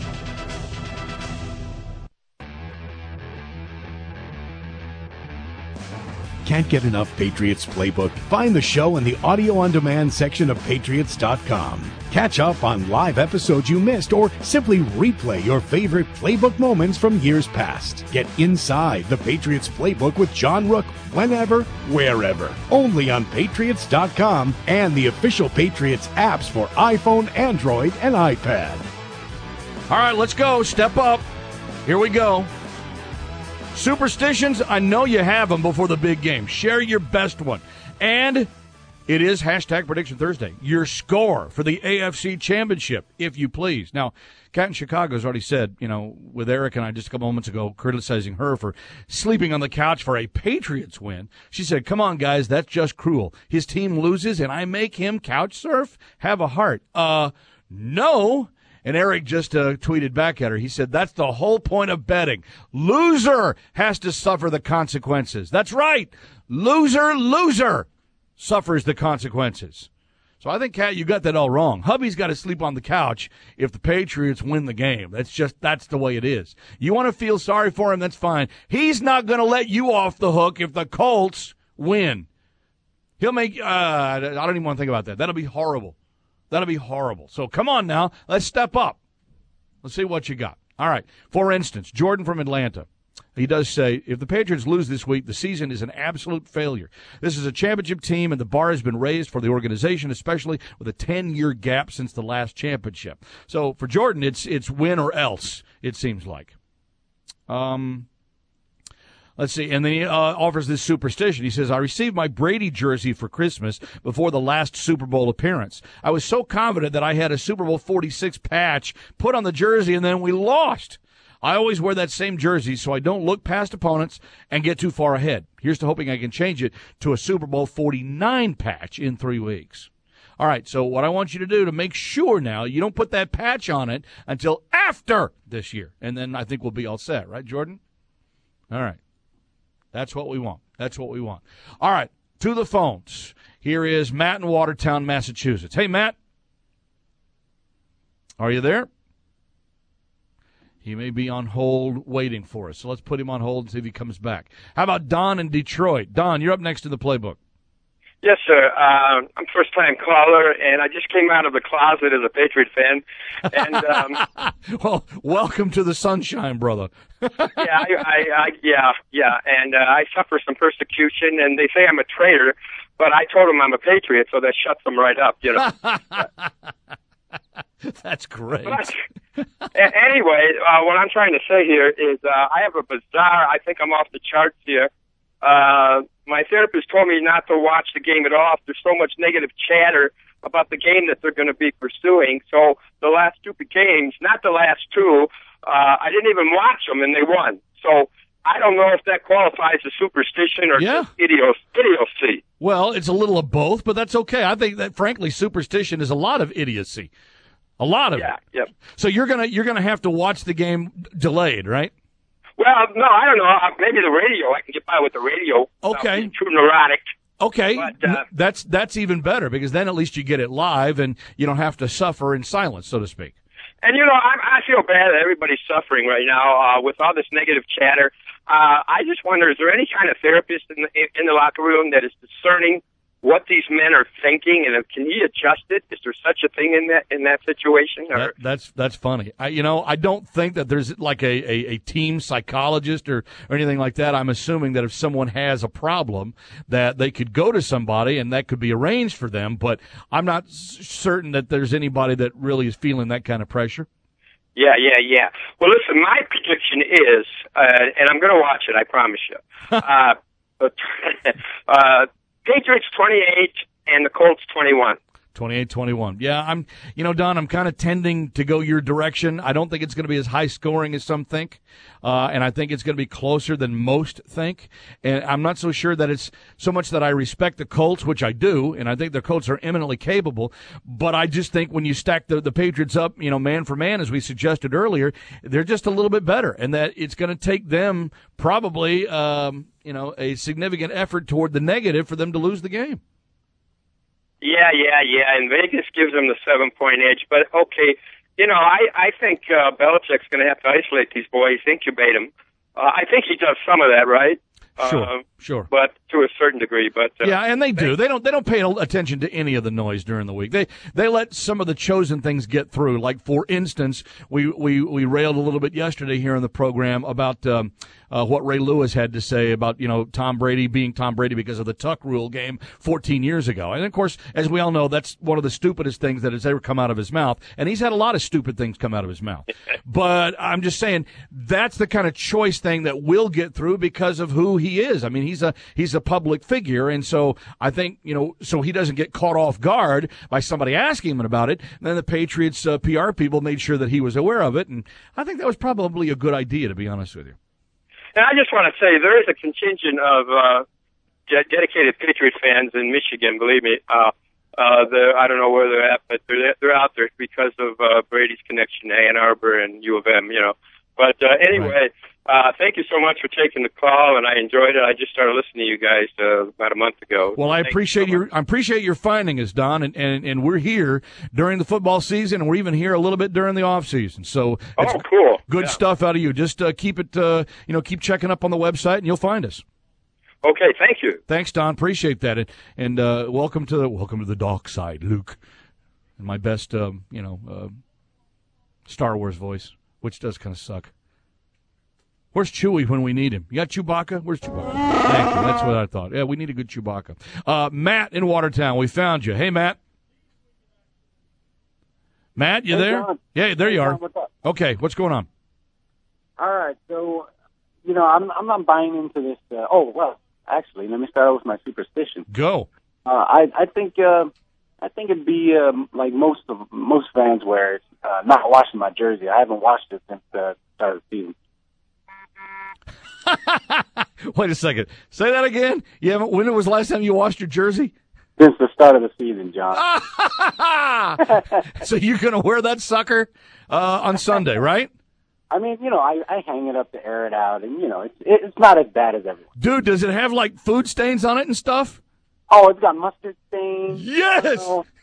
Can't get enough Patriots Playbook? Find the show in the audio-on-demand section of Patriots.com. Catch up on live episodes you missed or simply replay your favorite Playbook moments from years past. Get inside the Patriots Playbook with John Rook whenever, wherever. Only on Patriots.com and the official Patriots apps for iPhone, Android, and iPad. All right, let's go. Step up. Here we go. Superstitions, I know you have them before the big game. Share your best one. And it is hashtag Prediction Thursday. Your score for the AFC Championship, if you please. Now, Kat in Chicago has already said, with Eric and I just a couple moments ago criticizing her for sleeping on the couch for a Patriots win. She said, come on, guys, that's just cruel. His team loses and I make him couch surf? Have a heart. No. And Eric just tweeted back at her. He said, that's the whole point of betting. Loser has to suffer the consequences. That's right. Loser suffers the consequences. So I think, Kat, you got that all wrong. Hubby's got to sleep on the couch if the Patriots win the game. That's the way it is. You want to feel sorry for him, that's fine. He's not going to let you off the hook if the Colts win. He'll make, I don't even want to think about that. That'll be horrible. That'll be horrible. So come on now. Let's step up. Let's see what you got. All right. For instance, Jordan from Atlanta. He does say, if the Patriots lose this week, the season is an absolute failure. This is a championship team, and the bar has been raised for the organization, especially with a 10-year gap since the last championship. So for Jordan, it's win or else, it seems like. Let's see, and then he offers this superstition. He says, I received my Brady jersey for Christmas before the last Super Bowl appearance. I was so confident that I had a Super Bowl 46 patch put on the jersey, and then we lost. I always wear that same jersey so I don't look past opponents and get too far ahead. Here's to hoping I can change it to a Super Bowl 49 patch in 3 weeks. All right, so what I want you to do to make sure now you don't put that patch on it until after this year, and then I think we'll be all set, right, Jordan? All right. That's what we want. That's what we want. All right, to the phones. Here is Matt in Watertown, Massachusetts. Hey, Matt. Are you there? He may be on hold waiting for us, so let's put him on hold and see if he comes back. How about Don in Detroit? Don, you're up next in the playbook. Yes, sir. I'm a first-time caller, and I just came out of the closet as a Patriot fan. And well, welcome to the sunshine, brother. Yeah. And I suffer some persecution, and they say I'm a traitor, but I told them I'm a Patriot, so that shuts them right up, That's great. But, anyway, what I'm trying to say here is I have a bizarre, I think I'm off the charts here. My therapist told me not to watch the game at all. There's so much negative chatter about the game that they're going to be pursuing. So the last 2 games, not the last 2, I didn't even watch them, and they won. So I don't know if that qualifies as superstition or just idiocy. Well, it's a little of both, but that's okay. I think that, frankly, superstition is a lot of idiocy. A lot of it. Yeah. So you're gonna have to watch the game delayed, right? Well, no, I don't know. Maybe the radio. I can get by with the radio. Okay. Too neurotic. Okay. But, that's even better, because then at least you get it live and you don't have to suffer in silence, so to speak. And, I feel bad that everybody's suffering right now with all this negative chatter. I just wonder, is there any kind of therapist in the locker room that is discerning what these men are thinking, and can he adjust it? Is there such a thing in that situation? Or? That's funny. I don't think that there's like a team psychologist or anything like that. I'm assuming that if someone has a problem, that they could go to somebody and that could be arranged for them. But I'm not certain that there's anybody that really is feeling that kind of pressure. Yeah. Well, listen, my prediction is, and I'm going to watch it, I promise you. Patriots 28 and the Colts 21. 28-21. Yeah, Don, I'm kind of tending to go your direction. I don't think it's going to be as high scoring as some think, and I think it's going to be closer than most think. And I'm not so sure that it's so much that I respect the Colts, which I do, and I think the Colts are eminently capable. But I just think when you stack the Patriots up, man for man, as we suggested earlier, they're just a little bit better, and that it's going to take them probably, a significant effort toward the negative for them to lose the game. Yeah, and Vegas gives them the 7-point edge. But, okay, I think Belichick's going to have to isolate these boys, incubate them. I think he does some of that, right? Sure. But to a certain degree. But yeah, and they do. They don't pay attention to any of the noise during the week. They let some of the chosen things get through. Like, for instance, we railed a little bit yesterday here in the program about what Ray Lewis had to say about Tom Brady being Tom Brady because of the Tuck Rule game 14 years ago. And of course, as we all know, that's one of the stupidest things that has ever come out of his mouth. And he's had a lot of stupid things come out of his mouth. But I'm just saying that's the kind of choice thing that will get through because of who he is. I mean, he's a public figure, and so I think so he doesn't get caught off guard by somebody asking him about it. And then the Patriots PR people made sure that he was aware of it, and I think that was probably a good idea, to be honest with you. And I just want to say there is a contingent of dedicated Patriot fans in Michigan. Believe me, I don't know where they're at, but they're out there because of Brady's connection to Ann Arbor and U of M. But anyway, thank you so much for taking the call, and I enjoyed it. I just started listening to you guys about a month ago. Well, I appreciate your finding us, Don, and we're here during the football season, and we're even here a little bit during the off season. So cool. Good stuff out of you. Just keep it, keep checking up on the website, and you'll find us. Okay, thank you. Thanks, Don. Appreciate that, and welcome to the dark side, Luke. In my best, Star Wars voice, which does kind of suck. Where's Chewie when we need him? You got Chewbacca? Where's Chewbacca? Thank you. That's what I thought. Yeah, we need a good Chewbacca. Matt in Watertown, we found you. Hey, Matt. Matt, you there? John. Yeah, there you are. John, what's up? Okay, what's going on? All right, so I'm not buying into this. Actually, let me start with my superstition. Go. I think it'd be like most fans where it's not washing my jersey. I haven't washed it since the start of the season. Wait a second. Say that again. You haven't. When was the last time you washed your jersey? Since the start of the season, John. So you're gonna wear that sucker on Sunday, right? I mean, I hang it up to air it out, and it's not as bad as everyone. Dude, does it have like food stains on it and stuff? Oh, it's got mustard stains. Yes.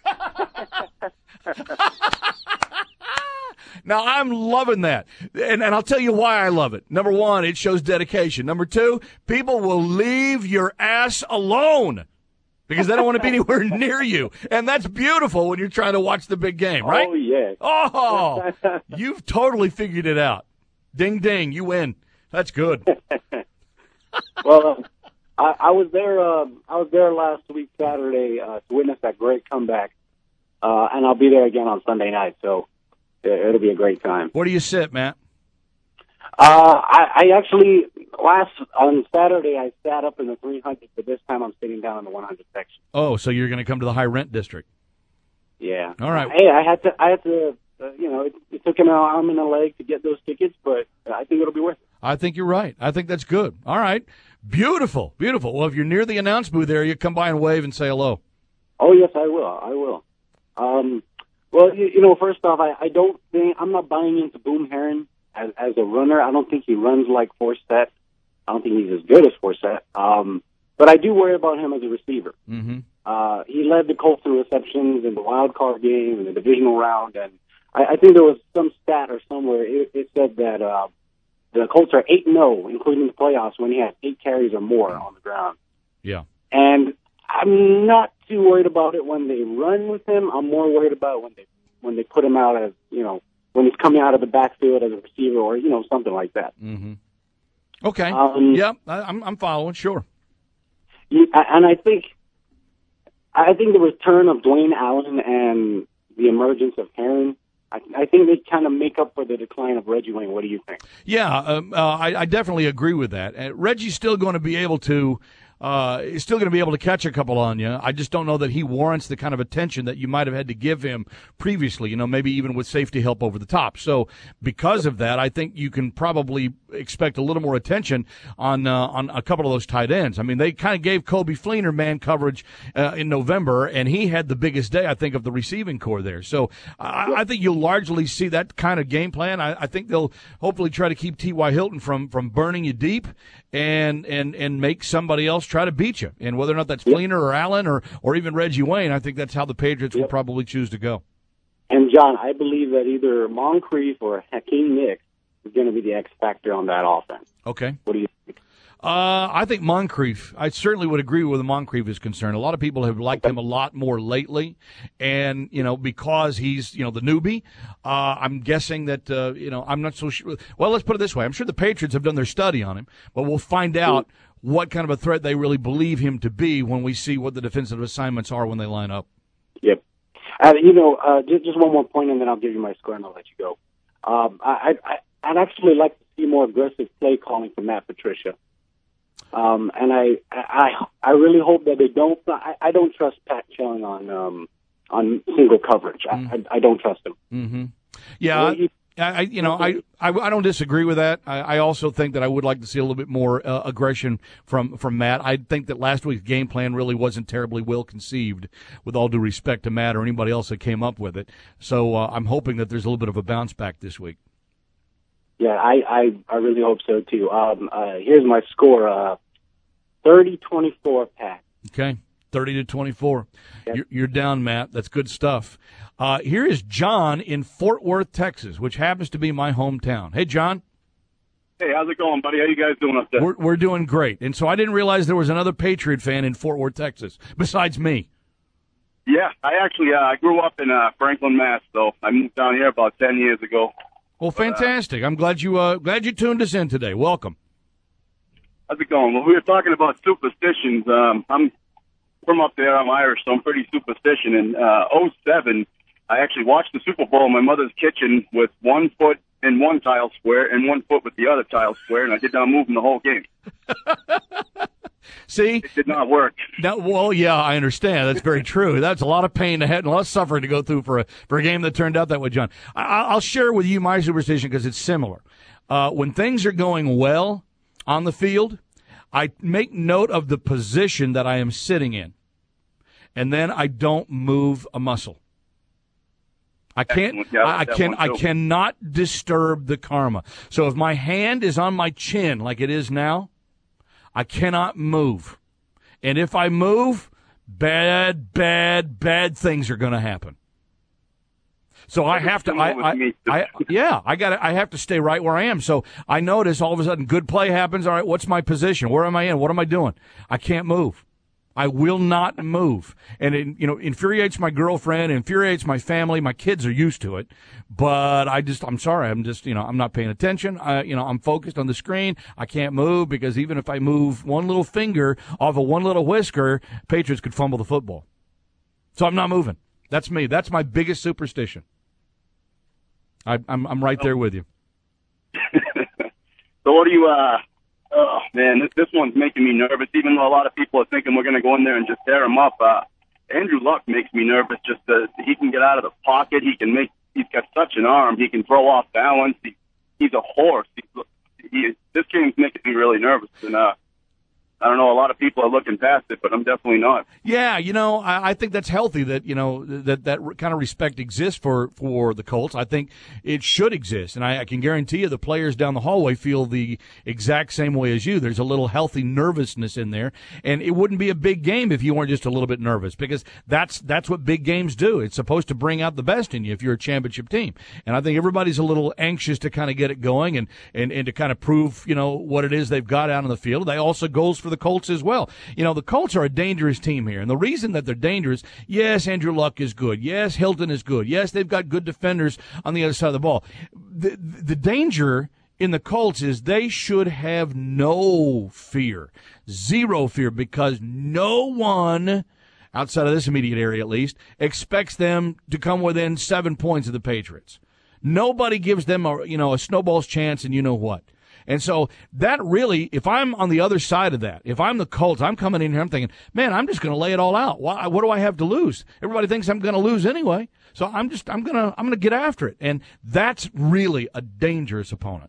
Now, I'm loving that. And I'll tell you why I love it. Number one, it shows dedication. Number two, people will leave your ass alone because they don't want to be anywhere near you. And that's beautiful when you're trying to watch the big game, right? Oh, yeah. Oh, you've totally figured it out. Ding, ding, you win. That's good. Well, I was there. I was there last week, Saturday, to witness that great comeback. And I'll be there again on Sunday night, so it'll be a great time. Where do you sit, Matt? I actually, on Saturday, I sat up in the 300, but this time I'm sitting down in the 100 section. Oh, so you're going to come to the high rent district? Yeah. All right. Hey, I had to. It took an arm and a leg to get those tickets, but I think it'll be worth it. I think you're right. I think that's good. All right. Beautiful. Beautiful. Well, if you're near the announce booth there, you come by and wave and say hello. Oh, yes, I will. Well, first off, I'm not buying into Boom Herron as a runner. I don't think he runs like Forsett. I don't think he's as good as Forsett. But I do worry about him as a receiver. Mm-hmm. He led the Colts in receptions in the wild card game in the divisional round, and I think there was some stat or somewhere it said that the Colts are 8-0, including the playoffs, when he has 8 carries or more on the ground. Yeah. And I'm not too worried about it when they run with him. I'm more worried about when they put him out as, when he's coming out of the backfield as a receiver or, something like that. Mm-hmm. Okay. I'm following. Sure. And I think the return of Dwayne Allen and the emergence of Herron, I think they kind of make up for the decline of Reggie Wayne. What do you think? Yeah, I definitely agree with that. Reggie's still going to be able to catch a couple on you. I just don't know that he warrants the kind of attention that you might have had to give him previously, maybe even with safety help over the top. So because of that, I think you can probably expect a little more attention on a couple of those tight ends. I mean, they kind of gave Kobe Fleener man coverage in November, and he had the biggest day, I think, of the receiving core there. So I think you'll largely see that kind of game plan. I think they'll hopefully try to keep T.Y. Hilton from burning you deep and make somebody else try to beat you. And whether or not that's Fleener or Allen or even Reggie Wayne, I think that's how the Patriots will probably choose to go. And, John, I believe that either Moncrief or Hakeem Nicks is going to be the X factor on that offense. Okay. What do you think? I think Moncrief, I certainly would agree with Moncrief is concerned. A lot of people have liked him a lot more lately. And, because he's, the newbie, I'm guessing that, I'm not so sure. Well, let's put it this way. I'm sure the Patriots have done their study on him, but we'll find out what kind of a threat they really believe him to be when we see what the defensive assignments are when they line up. Yep. Just one more point, and then I'll give you my score and I'll let you go. I'd actually like to see more aggressive play calling from Matt Patricia. And I really hope that they don't. I don't trust Pat Chung on single coverage. I don't trust him. Mm-hmm. Yeah. I don't disagree with that. I also think that I would like to see a little bit more aggression from Matt. I think that last week's game plan really wasn't terribly well conceived, with all due respect to Matt or anybody else that came up with it. So I'm hoping that there's a little bit of a bounce back this week. Yeah, I really hope so too. Here's my score: 30-24, Pat. Okay, 30-24. Yep. You're down, Matt. That's good stuff. Here is John in Fort Worth, Texas, which happens to be my hometown. Hey, John. Hey, how's it going, buddy? How you guys doing up there? We're doing great. And so I didn't realize there was another Patriot fan in Fort Worth, Texas, besides me. Yeah, I grew up in Franklin, Mass. So I moved down here about 10 years ago. Well, fantastic. I'm glad you tuned us in today. Welcome. How's it going? Well, we were talking about superstitions. I'm from up there. I'm Irish, so I'm pretty superstition. In 2007, I actually watched the Super Bowl in my mother's kitchen with 1 foot in one tile square and 1 foot with the other tile square, and I did not move in the whole game. See? It did not work. Well, yeah, I understand. That's very true. That's a lot of pain ahead and a lot of suffering to go through for a game that turned out that way, John. I'll share with you my superstition because it's similar. When things are going well on the field, I make note of the position that I am sitting in, and then I don't move a muscle. I cannot disturb the karma. So if my hand is on my chin like it is now, I cannot move. And if I move, bad things are going to happen. So I have to, I have to stay right where I am. So I notice all of a sudden good play happens. All right, what's my position? Where am I in? What am I doing? I can't move. I will not move. And it, infuriates my girlfriend, infuriates my family. My kids are used to it. But I'm sorry. I'm just, I'm not paying attention. I'm focused on the screen. I can't move because even if I move one little finger off of one little whisker, Patriots could fumble the football. So I'm not moving. That's me. That's my biggest superstition. I'm right there with you. So what do you, oh, man, this one's making me nervous, even though a lot of people are thinking we're going to go in there and just tear him up. Andrew Luck makes me nervous. Just he can get out of the pocket. He's got such an arm. He can throw off balance. He's a horse. This game's making me really nervous. And I don't know, a lot of people are looking past it, but I'm definitely not. Yeah, I think that's healthy that, that kind of respect exists for the Colts. I think it should exist, and I can guarantee you the players down the hallway feel the exact same way as you. There's a little healthy nervousness in there, and it wouldn't be a big game if you weren't just a little bit nervous, because that's what big games do. It's supposed to bring out the best in you if you're a championship team. And I think everybody's a little anxious to kind of get it going and to kind of prove, what it is they've got out on the field. They also goals for the Colts as well. You know, the Colts are a dangerous team here, and the reason that they're dangerous, yes, Andrew Luck is good. Yes, Hilton is good. Yes, they've got good defenders on the other side of the ball. The danger in the Colts is they should have no fear, zero fear, because no one, outside of this immediate area at least, expects them to come within 7 points of the Patriots. Nobody gives them a snowball's chance, and you know what. And so that really, if I'm on the other side of that, if I'm the Colts, I'm coming in here, I'm thinking, man, I'm just going to lay it all out. What do I have to lose? Everybody thinks I'm going to lose anyway. So I'm going to get after it. And that's really a dangerous opponent.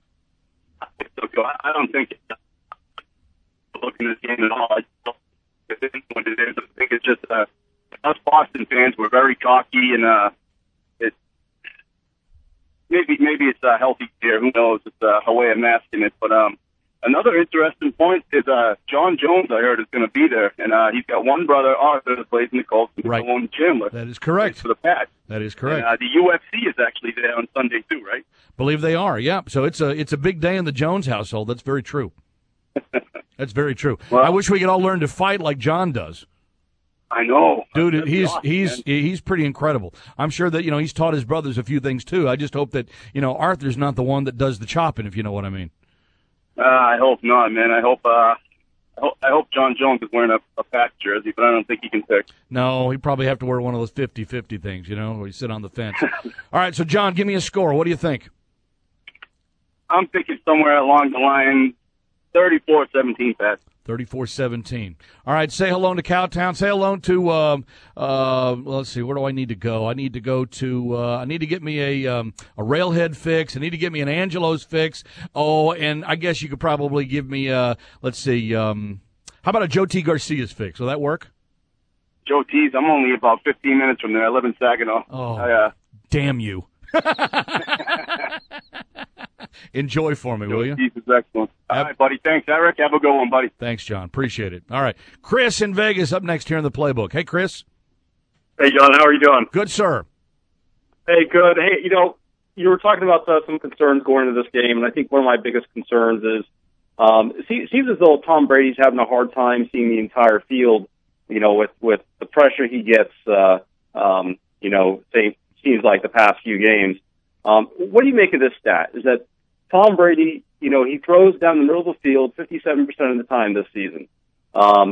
I don't think looking at this game at all. I think what it is, I think it's just us Boston fans. We're very cocky, and maybe it's a healthy fear. Who knows? It's a way of masking it. But another interesting point is John Jones. I heard is going to be there, and he's got one brother, Arthur, that plays in the Colts, and right. Owen Chandler. That is correct. For the Pats. That is correct. And, the UFC is actually there on Sunday too, right? Believe they are. Yeah. So it's a big day in the Jones household. That's very true. That's very true. Well, I wish we could all learn to fight like John does. I know, dude. He's pretty incredible. I'm sure that he's taught his brothers a few things too. I just hope that Arthur's not the one that does the chopping, if you know what I mean. I hope not, man. I hope John Jones is wearing a Pats jersey, but I don't think he can pick. No, he'd probably have to wear one of those 50-50 things, where you sit on the fence. All right, so John, give me a score. What do you think? I'm thinking somewhere along the line, 34-17, Pats. 34-17. All right, say hello to Cowtown. Say hello to, let's see, where do I need to go? I need to go to, I need to get me a Railhead fix. I need to get me an Angelo's fix. Oh, and I guess you could probably give me, let's see, how about a Joe T. Garcia's fix? Will that work? Joe T's, I'm only about 15 minutes from there. I live in Saginaw. Oh, damn you. Enjoy for me, will you? This is excellent. All right, buddy. Thanks, Eric. Have a good one, buddy. Thanks, John. Appreciate it. All right. Chris in Vegas up next here in the Playbook. Hey, Chris. Hey, John. How are you doing? Good, sir. Hey, good. Hey, you were talking about some concerns going into this game, and I think one of my biggest concerns is it seems as though Tom Brady's having a hard time seeing the entire field, with the pressure he gets, seems like the past few games. What do you make of this stat? Is that Tom Brady, he throws down the middle of the field 57% of the time this season. High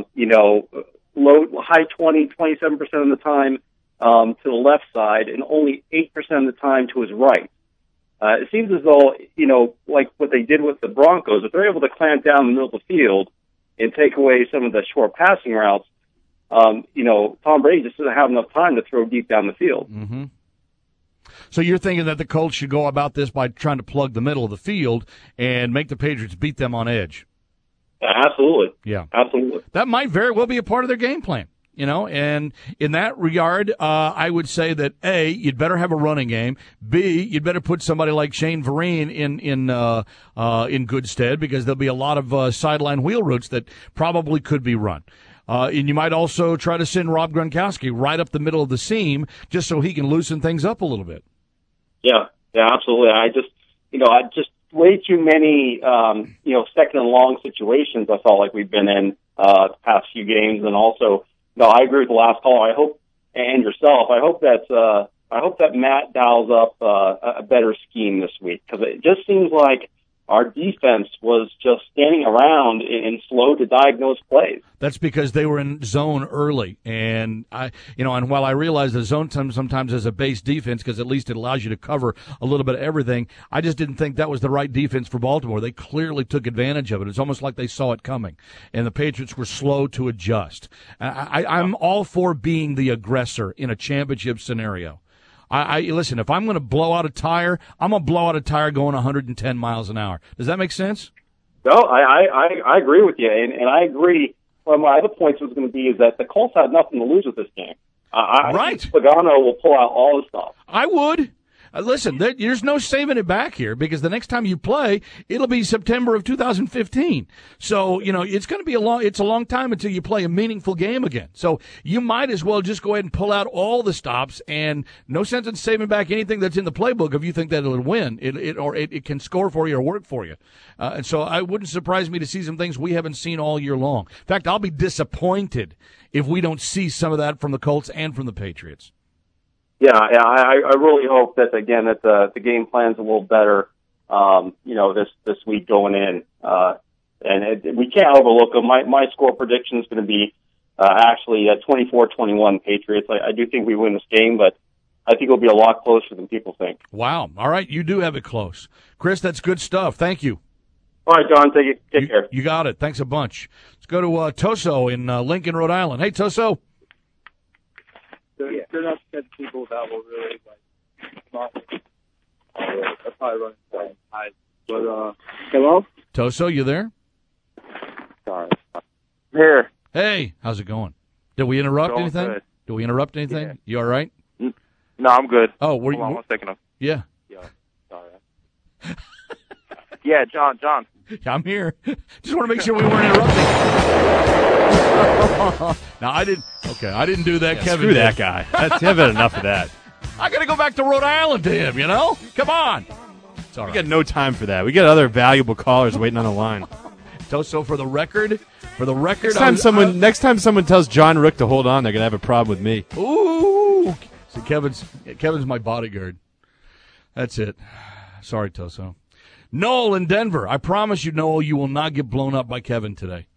20, 27% of the time to the left side, and only 8% of the time to his right. It seems as though, like what they did with the Broncos, if they're able to clamp down the middle of the field and take away some of the short passing routes, Tom Brady just doesn't have enough time to throw deep down the field. Mm-hmm. So you're thinking that the Colts should go about this by trying to plug the middle of the field and make the Patriots beat them on edge? Absolutely. Yeah. Absolutely. That might very well be a part of their game plan, and in that regard, I would say that A, you'd better have a running game. B, you'd better put somebody like Shane Vereen in good stead, because there'll be a lot of sideline wheel routes that probably could be run. And you might also try to send Rob Gronkowski right up the middle of the seam just so he can loosen things up a little bit. Yeah, absolutely. I just way too many, second and long situations I felt like we've been in the past few games. And also, I agree with the last caller. I hope, and yourself, I hope that Matt dials up a better scheme this week, because it just seems like our defense was just standing around and slow to diagnose plays. That's because they were in zone early, and and while I realize the zone sometimes has a base defense because at least it allows you to cover a little bit of everything, I just didn't think that was the right defense for Baltimore. They clearly took advantage of it. It's almost like they saw it coming, and the Patriots were slow to adjust. I'm all for being the aggressor in a championship scenario. Listen, if I'm going to blow out a tire, I'm going to blow out a tire going 110 miles an hour. Does that make sense? No, I agree with you, and I agree. One of my other points was going to be is that the Colts had nothing to lose with this game. I think Pagano will pull out all the stuff. I would. Listen, there's no saving it back here because the next time you play, it'll be September of 2015. So, it's going to be it's a long time until you play a meaningful game again. So you might as well just go ahead and pull out all the stops, and no sense in saving back anything that's in the playbook if you think that it'll win. It can score for you or work for you. And so I wouldn't surprise me to see some things we haven't seen all year long. In fact, I'll be disappointed if we don't see some of that from the Colts and from the Patriots. Yeah, I really hope that again that the game plan's a little better. This week going in, and we can't overlook them. My score prediction is going to be actually 24-21 Patriots. I do think we win this game, but I think it'll be a lot closer than people think. Wow! All right, you do have it close, Chris. That's good stuff. Thank you. All right, John. Take care. You got it. Thanks a bunch. Let's go to Toso in Lincoln, Rhode Island. Hey, Toso. They're not good people that will really that's probably running down high. But hello? Toso, you there? Sorry. Here. Hey, how's it going? Did we interrupt Going anything? good. Did we interrupt anything? Yeah. You all right? No, I'm good. Oh, Hold on 1 second. Yeah. Yeah. Sorry. Yeah, John. I'm here. Just want to make sure we weren't interrupting. No, I didn't. Okay, I didn't do that. Yeah, Kevin screw did. that guy. I've had enough of that. I got to go back to Rhode Island to him, Come on. It's all We right. got no time for that. We got other valuable callers waiting on the line. So for the record, Next time someone tells John Rook to hold on, they're gonna have a problem with me. Ooh. See, Kevin's my bodyguard. That's it. Sorry, Toso. Noel in Denver. I promise you, Noel, you will not get blown up by Kevin today.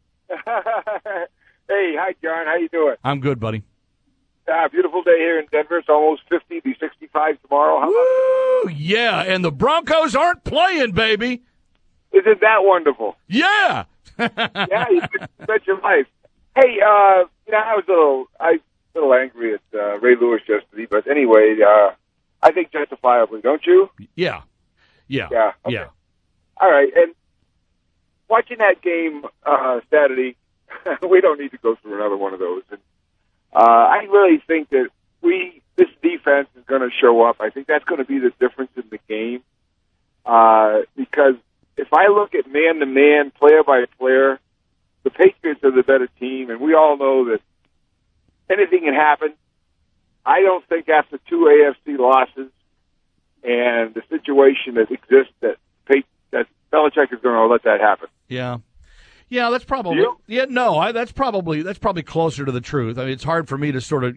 Hey, hi, John. How you doing? I'm good, buddy. Beautiful day here in Denver. It's almost 50, be 65 tomorrow. How Woo, yeah, and the Broncos aren't playing, baby. Isn't that wonderful? Yeah. Yeah, you bet your life. Hey, I was a little angry at Ray Lewis yesterday, but anyway, I think justifiably, don't you? Yeah. Okay. All right, and watching that game Saturday, we don't need to go through another one of those. And I really think that this defense is going to show up. I think that's going to be the difference in the game. Because if I look at man-to-man, player-by-player, the Patriots are the better team, and we all know that anything can happen. I don't think after two AFC losses and the situation that exists that Belichick is going to let that happen. Yeah, that's probably that's probably closer to the truth. I mean, it's hard for me to sort of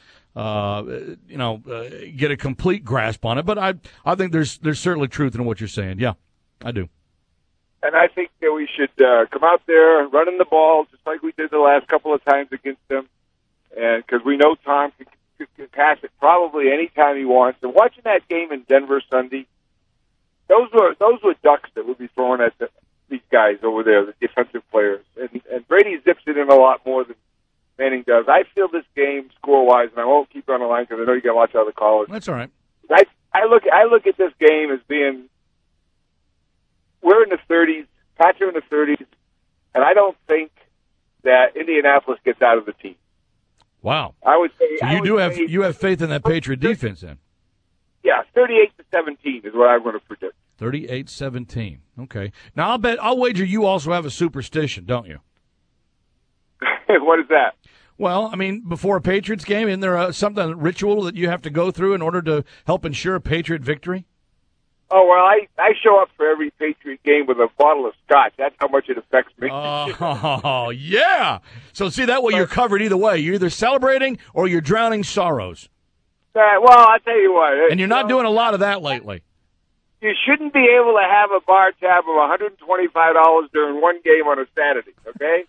get a complete grasp on it, but I think there's certainly truth in what you're saying. Yeah, I do. And I think that we should come out there running the ball just like we did the last couple of times against them, and because we know Tom can pass it probably anytime he wants. And watching that game in Denver Sunday, those were ducks that would be thrown at these guys over there, the defensive players. And Brady zips it in a lot more than Manning does. I feel this game score-wise, and I won't keep on the line because I know you got lots of other callers. That's all right. I look at this game as being we're in the 30s, Pats are in the 30s, and I don't think that Indianapolis gets out of the team. Wow. I would say so you have faith in that Patriot defense then? Yeah, 38-17 is what I'm going to predict. 38-17. Okay. Now I'll wager you also have a superstition, don't you? What is that? Well, I mean, before a Patriots game, isn't there a ritual that you have to go through in order to help ensure a Patriot victory? Oh, well, I show up for every Patriot game with a bottle of scotch. That's how much it affects me. Oh, yeah. So, see, that way you're covered either way. You're either celebrating or you're drowning sorrows. Well, I'll tell you what. And you're not doing a lot of that lately. You shouldn't be able to have a bar tab of $125 during one game on a Saturday, okay?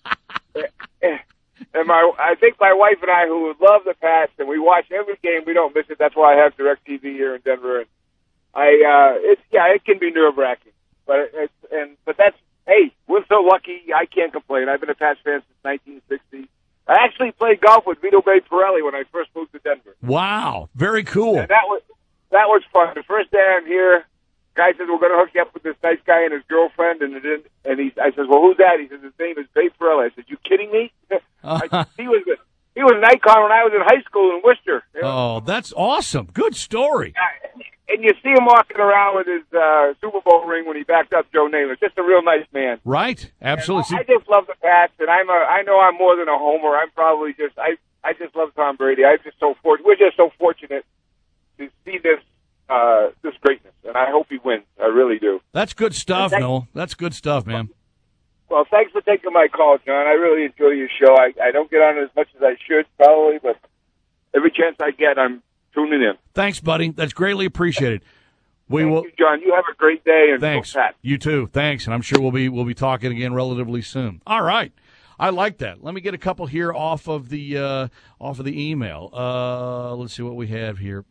And I think my wife and I, who love the Pats, and we watch every game, we don't miss it. That's why I have DirecTV here in Denver. And it can be nerve-wracking, but that's, hey, we're so lucky. I can't complain. I've been a Pats fan since 1960. I actually played golf with Vito Bay Pirelli when I first moved to Denver. Wow, very cool. And that was fun. The first day I'm here, guy says we're going to hook you up with this nice guy and his girlfriend, I says, well, who's that? He says his name is Bay Pirelli. I said, you kidding me? He was an icon when I was in high school in Worcester. Oh, that's awesome. Good story. and you see him walking around with his Super Bowl ring when he backed up Joe Namath. Just a real nice man. Right, absolutely. I just love the Pats, and I know I'm more than a homer. I'm probably just I just love Tom Brady. I'm just so fortunate. We're just so fortunate to see this greatness, and I hope he wins. I really do. That's good stuff, Noel. That's good stuff, man. Well, thanks for taking my call, John. I really enjoy your show. I don't get on as much as I should, probably, but every chance I get, I'm tuning in. Thanks, buddy. That's greatly apprecited. Thank you, John. You have a great day. And thanks. You too. Thanks, and I'm sure we'll be talking again relatively soon. All right. I like that. Let me get a couple here off of the email. Let's see what we have here.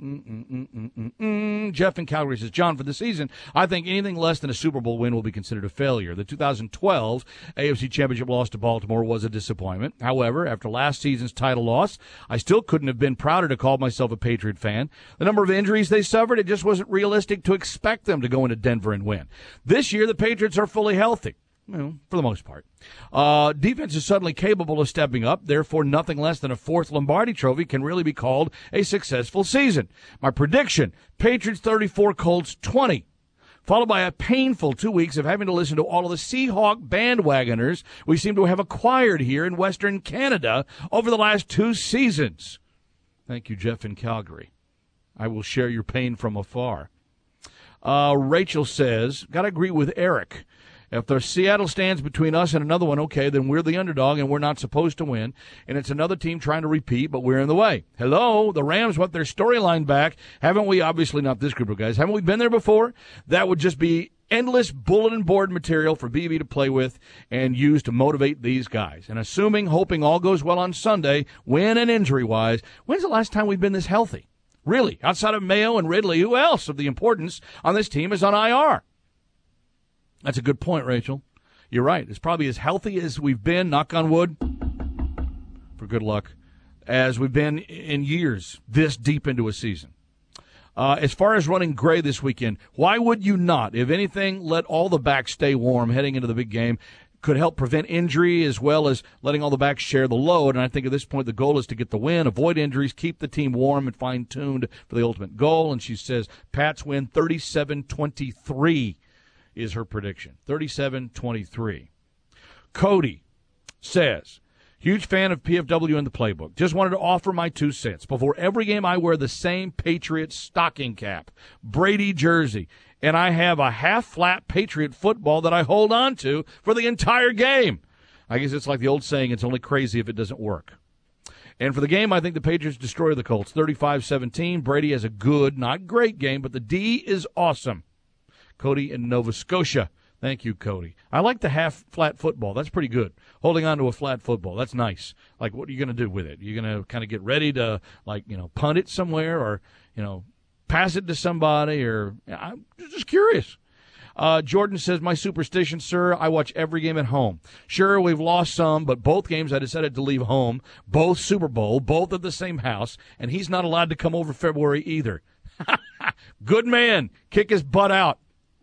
Jeff in Calgary says, John, for the season, I think anything less than a Super Bowl win will be considered a failure. The 2012 AFC Championship loss to Baltimore was a disappointment. However, after last season's title loss, I still couldn't have been prouder to call myself a Patriot fan. The number of injuries they suffered, it just wasn't realistic to expect them to go into Denver and win. This year, the Patriots are fully healthy. Well, for the most part. Defense is suddenly capable of stepping up. Therefore, nothing less than a fourth Lombardi trophy can really be called a successful season. My prediction, Patriots 34, Colts 20. Followed by a painful 2 weeks of having to listen to all of the Seahawk bandwagoners we seem to have acquired here in Western Canada over the last 2 seasons. Thank you, Jeff in Calgary. I will share your pain from afar. Rachel says, got to agree with Eric. If the Seattle stands between us and another one, okay, then we're the underdog and we're not supposed to win. And it's another team trying to repeat, but we're in the way. Hello, the Rams want their storyline back. Haven't we? Obviously not this group of guys. Haven't we been there before? That would just be endless bulletin board material for BB to play with and use to motivate these guys. And hoping all goes well on Sunday, win and injury-wise, when's the last time we've been this healthy? Really, outside of Mayo and Ridley, who else of the importance on this team is on IR? That's a good point, Rachel. You're right. It's probably as healthy as we've been, knock on wood, for good luck, as we've been in years this deep into a season. As far as running gray this weekend, why would you not? If anything, let all the backs stay warm heading into the big game. Could help prevent injury as well as letting all the backs share the load. And I think at this point the goal is to get the win, avoid injuries, keep the team warm and fine-tuned for the ultimate goal. And she says Pats win 37-23. Is her prediction. 37-23. Cody says, huge fan of PFW in the playbook. Just wanted to offer my 2 cents. Before every game, I wear the same Patriots stocking cap, Brady jersey, and I have a half-flat Patriot football that I hold on to for the entire game. I guess it's like the old saying, it's only crazy if it doesn't work. And for the game, I think the Patriots destroy the Colts, 35-17. Brady has a good, not great game, but the D is awesome. Cody in Nova Scotia. Thank you, Cody. I like the half-flat football. That's pretty good. Holding on to a flat football. That's nice. Like, what are you going to do with it? You're going to kind of get ready to, punt it somewhere or, pass it to somebody or I'm just curious. Jordan says, my superstition, sir, I watch every game at home. Sure, we've lost some, but both games I decided to leave home, both Super Bowl, both at the same house, and he's not allowed to come over February either. Good man. Kick his butt out.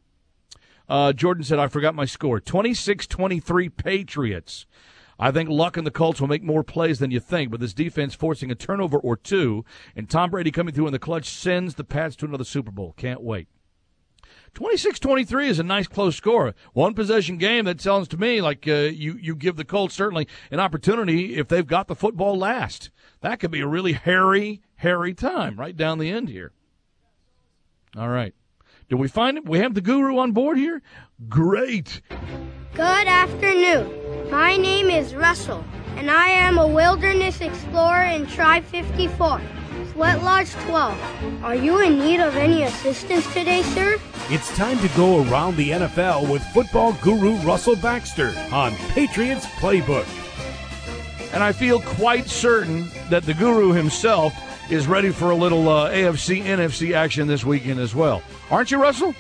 Jordan said, I forgot my score. 26-23 Patriots. I think Luck and the Colts will make more plays than you think, but this defense forcing a turnover or two, and Tom Brady coming through in the clutch sends the Pats to another Super Bowl. Can't wait. 26-23 is a nice close score. One possession game, that sounds to me like you give the Colts certainly an opportunity if they've got the football last. That could be a really hairy time right down the end here. All right. Did we find him? We have the guru on board here? Great. Good afternoon. My name is Russell, and I am a wilderness explorer in Tribe 54, Sweat Lodge 12. Are you in need of any assistance today, sir? It's time to go around the NFL with football guru Russell Baxter on Patriots Playbook. And I feel quite certain that the guru himself is ready for a little AFC, NFC action this weekend as well. Aren't you, Russell?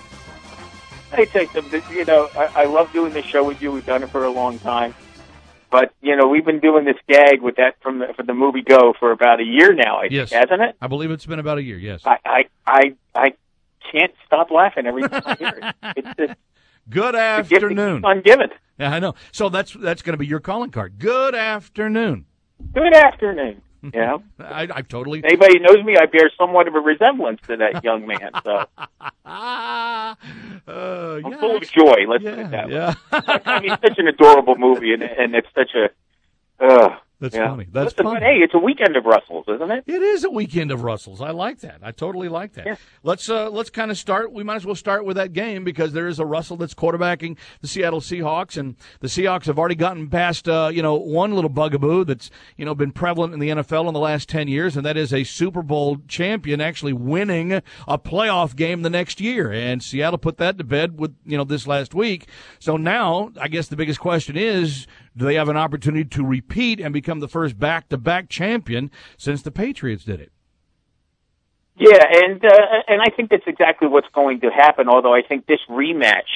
Hey, Jason, I love doing this show with you. We've done it for a long time. But, we've been doing this gag with that from the movie Go for about a year now, I think, hasn't it? I believe it's been about a year, yes. I can't stop laughing every time I hear it. It's just good afternoon. On given. Yeah, I know. So that's going to be your calling card. Good afternoon. Good afternoon. You know, I totally. Anybody who knows me, I bear somewhat of a resemblance to that young man. So I'm full of joy. Let's put it that way. I mean, it's such an adorable movie, and it's such a. That's funny. That's funny. But hey, it's a weekend of Russells, isn't it? It is a weekend of Russells. I like that. I totally like that. Yeah. Let's kind of start. We might as well start with that game because there is a Russell that's quarterbacking the Seattle Seahawks, and the Seahawks have already gotten past one little bugaboo that's been prevalent in the NFL in the last 10 years, and that is a Super Bowl champion actually winning a playoff game the next year. And Seattle put that to bed with this last week. So now, I guess the biggest question is, do they have an opportunity to repeat and become the first back-to-back champion since the Patriots did it? Yeah, and I think that's exactly what's going to happen. Although I think this rematch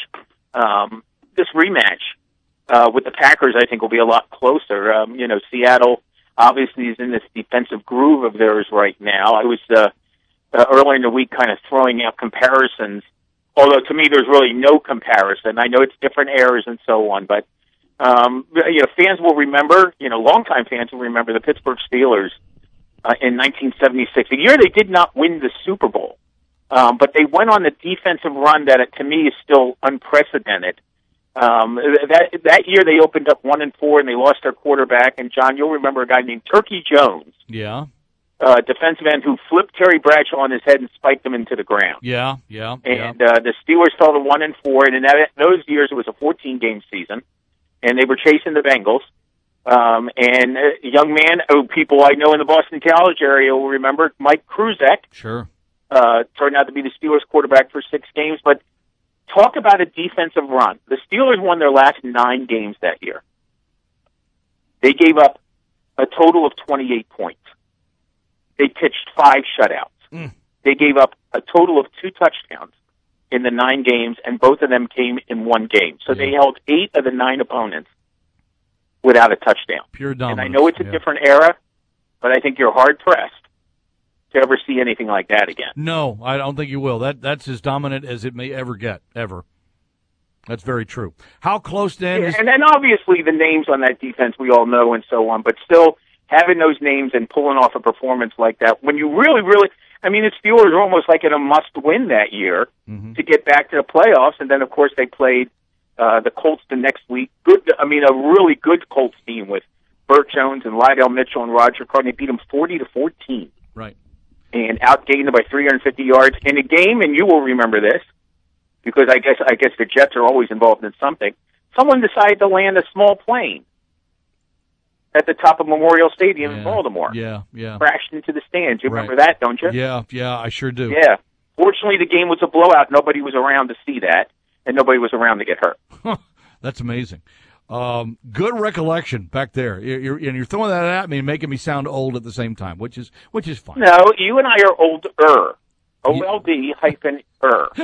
with the Packers, I think, will be a lot closer. Seattle obviously is in this defensive groove of theirs right now. I was earlier in the week kind of throwing out comparisons, although to me there's really no comparison. I know it's different eras and so on, but fans will remember, longtime fans will remember the Pittsburgh Steelers in 1976, a year they did not win the Super Bowl, but they went on the defensive run that, to me, is still unprecedented. That year they opened up 1-4 and they lost their quarterback. And John, you'll remember a guy named Turkey Jones, defensive end who flipped Terry Bradshaw on his head and spiked him into the ground. Yeah. And the Steelers fell to 1-4, and in those years it was a 14-game season. And they were chasing the Bengals. And a young man, people I know in the Boston College area will remember, Mike Kruzek. Sure. Turned out to be the Steelers quarterback for 6 games. But talk about a defensive run. The Steelers won their last 9 games that year. They gave up a total of 28 points. They pitched 5 shutouts. They gave up a total of 2 touchdowns in the 9 games, and both of them came in 1 game. So they held 8 of the 9 opponents without a touchdown. Pure dominance. And I know it's a different era, but I think you're hard-pressed to ever see anything like that again. No, I don't think you will. That's as dominant as it may ever get, ever. That's very true. How close then? Yeah, and then obviously the names on that defense we all know and so on, but still having those names and pulling off a performance like that, when you really, I mean, the Steelers were almost like in a must-win that year to get back to the playoffs, and then, of course, they played the Colts the next week. A really good Colts team with Burt Jones and Lydell Mitchell and Roger Carr. They beat them 40-14. Right. And outgained them by 350 yards in a game, and you will remember this, because I guess the Jets are always involved in something. Someone decided to land a small plane at the top of Memorial Stadium in Baltimore. Yeah. Crashed into the stands. You remember that, don't you? Yeah, I sure do. Yeah. Fortunately, the game was a blowout. Nobody was around to see that, and nobody was around to get hurt. That's amazing. Good recollection back there. You're throwing that at me and making me sound old at the same time, which is fine. No, you and I are older. OLD-er.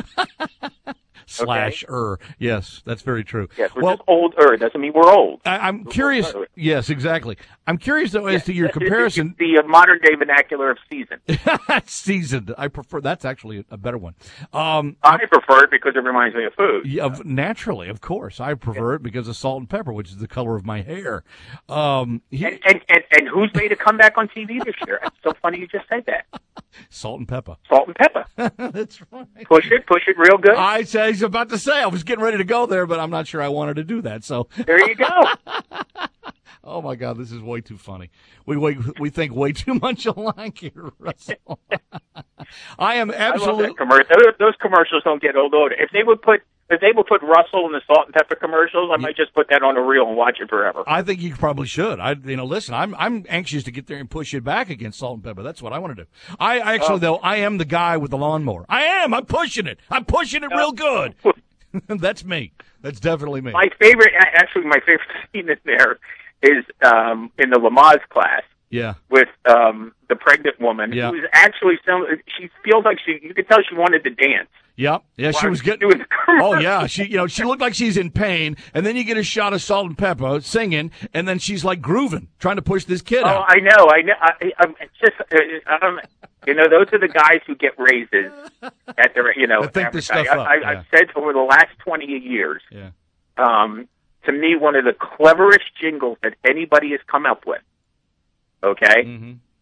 /er. Yes, that's very true. Yes, we're just older. Doesn't mean we're old. I'm curious. Yes, exactly. I'm curious, though, as to your comparison. The modern-day vernacular of seasoned. Seasoned. I prefer. That's actually a better one. I prefer it because it reminds me of food. Yeah, naturally, of course. I prefer it because of salt and pepper, which is the color of my hair. And who's made a comeback on TV this year? It's so funny you just said that. Salt and pepper. Salt and pepper. That's right. Push it real good. I was about to say, I was getting ready to go there, but I'm not sure I wanted to do that. So there you go. Oh my God, this is way too funny. We think way too much alike here, Russell. I am absolutely. I love that commercial. Those commercials don't get old. If they would put Russell in the salt and pepper commercials, I might just put that on a reel and watch it forever. I think you probably should. Listen, I'm anxious to get there and push it back against salt and pepper. That's what I want to do. I am the guy with the lawnmower. I'm pushing it. I'm pushing it real good. That's me. That's definitely me. My favorite scene in there is in the Lamaze class. Yeah. With the pregnant woman who is actually she feels like you could tell she wanted to dance. Yep. Yeah, she was getting. Oh yeah, she looked like she's in pain, and then you get a shot of Salt and Pepper singing, and then she's like grooving, trying to push this kid out. Oh, I know. I'm just those are the guys who get raises at their I think this stuff up. I've said over the last 20 years. Yeah. To me, one of the cleverest jingles that anybody has come up with. Okay. Mm-hmm.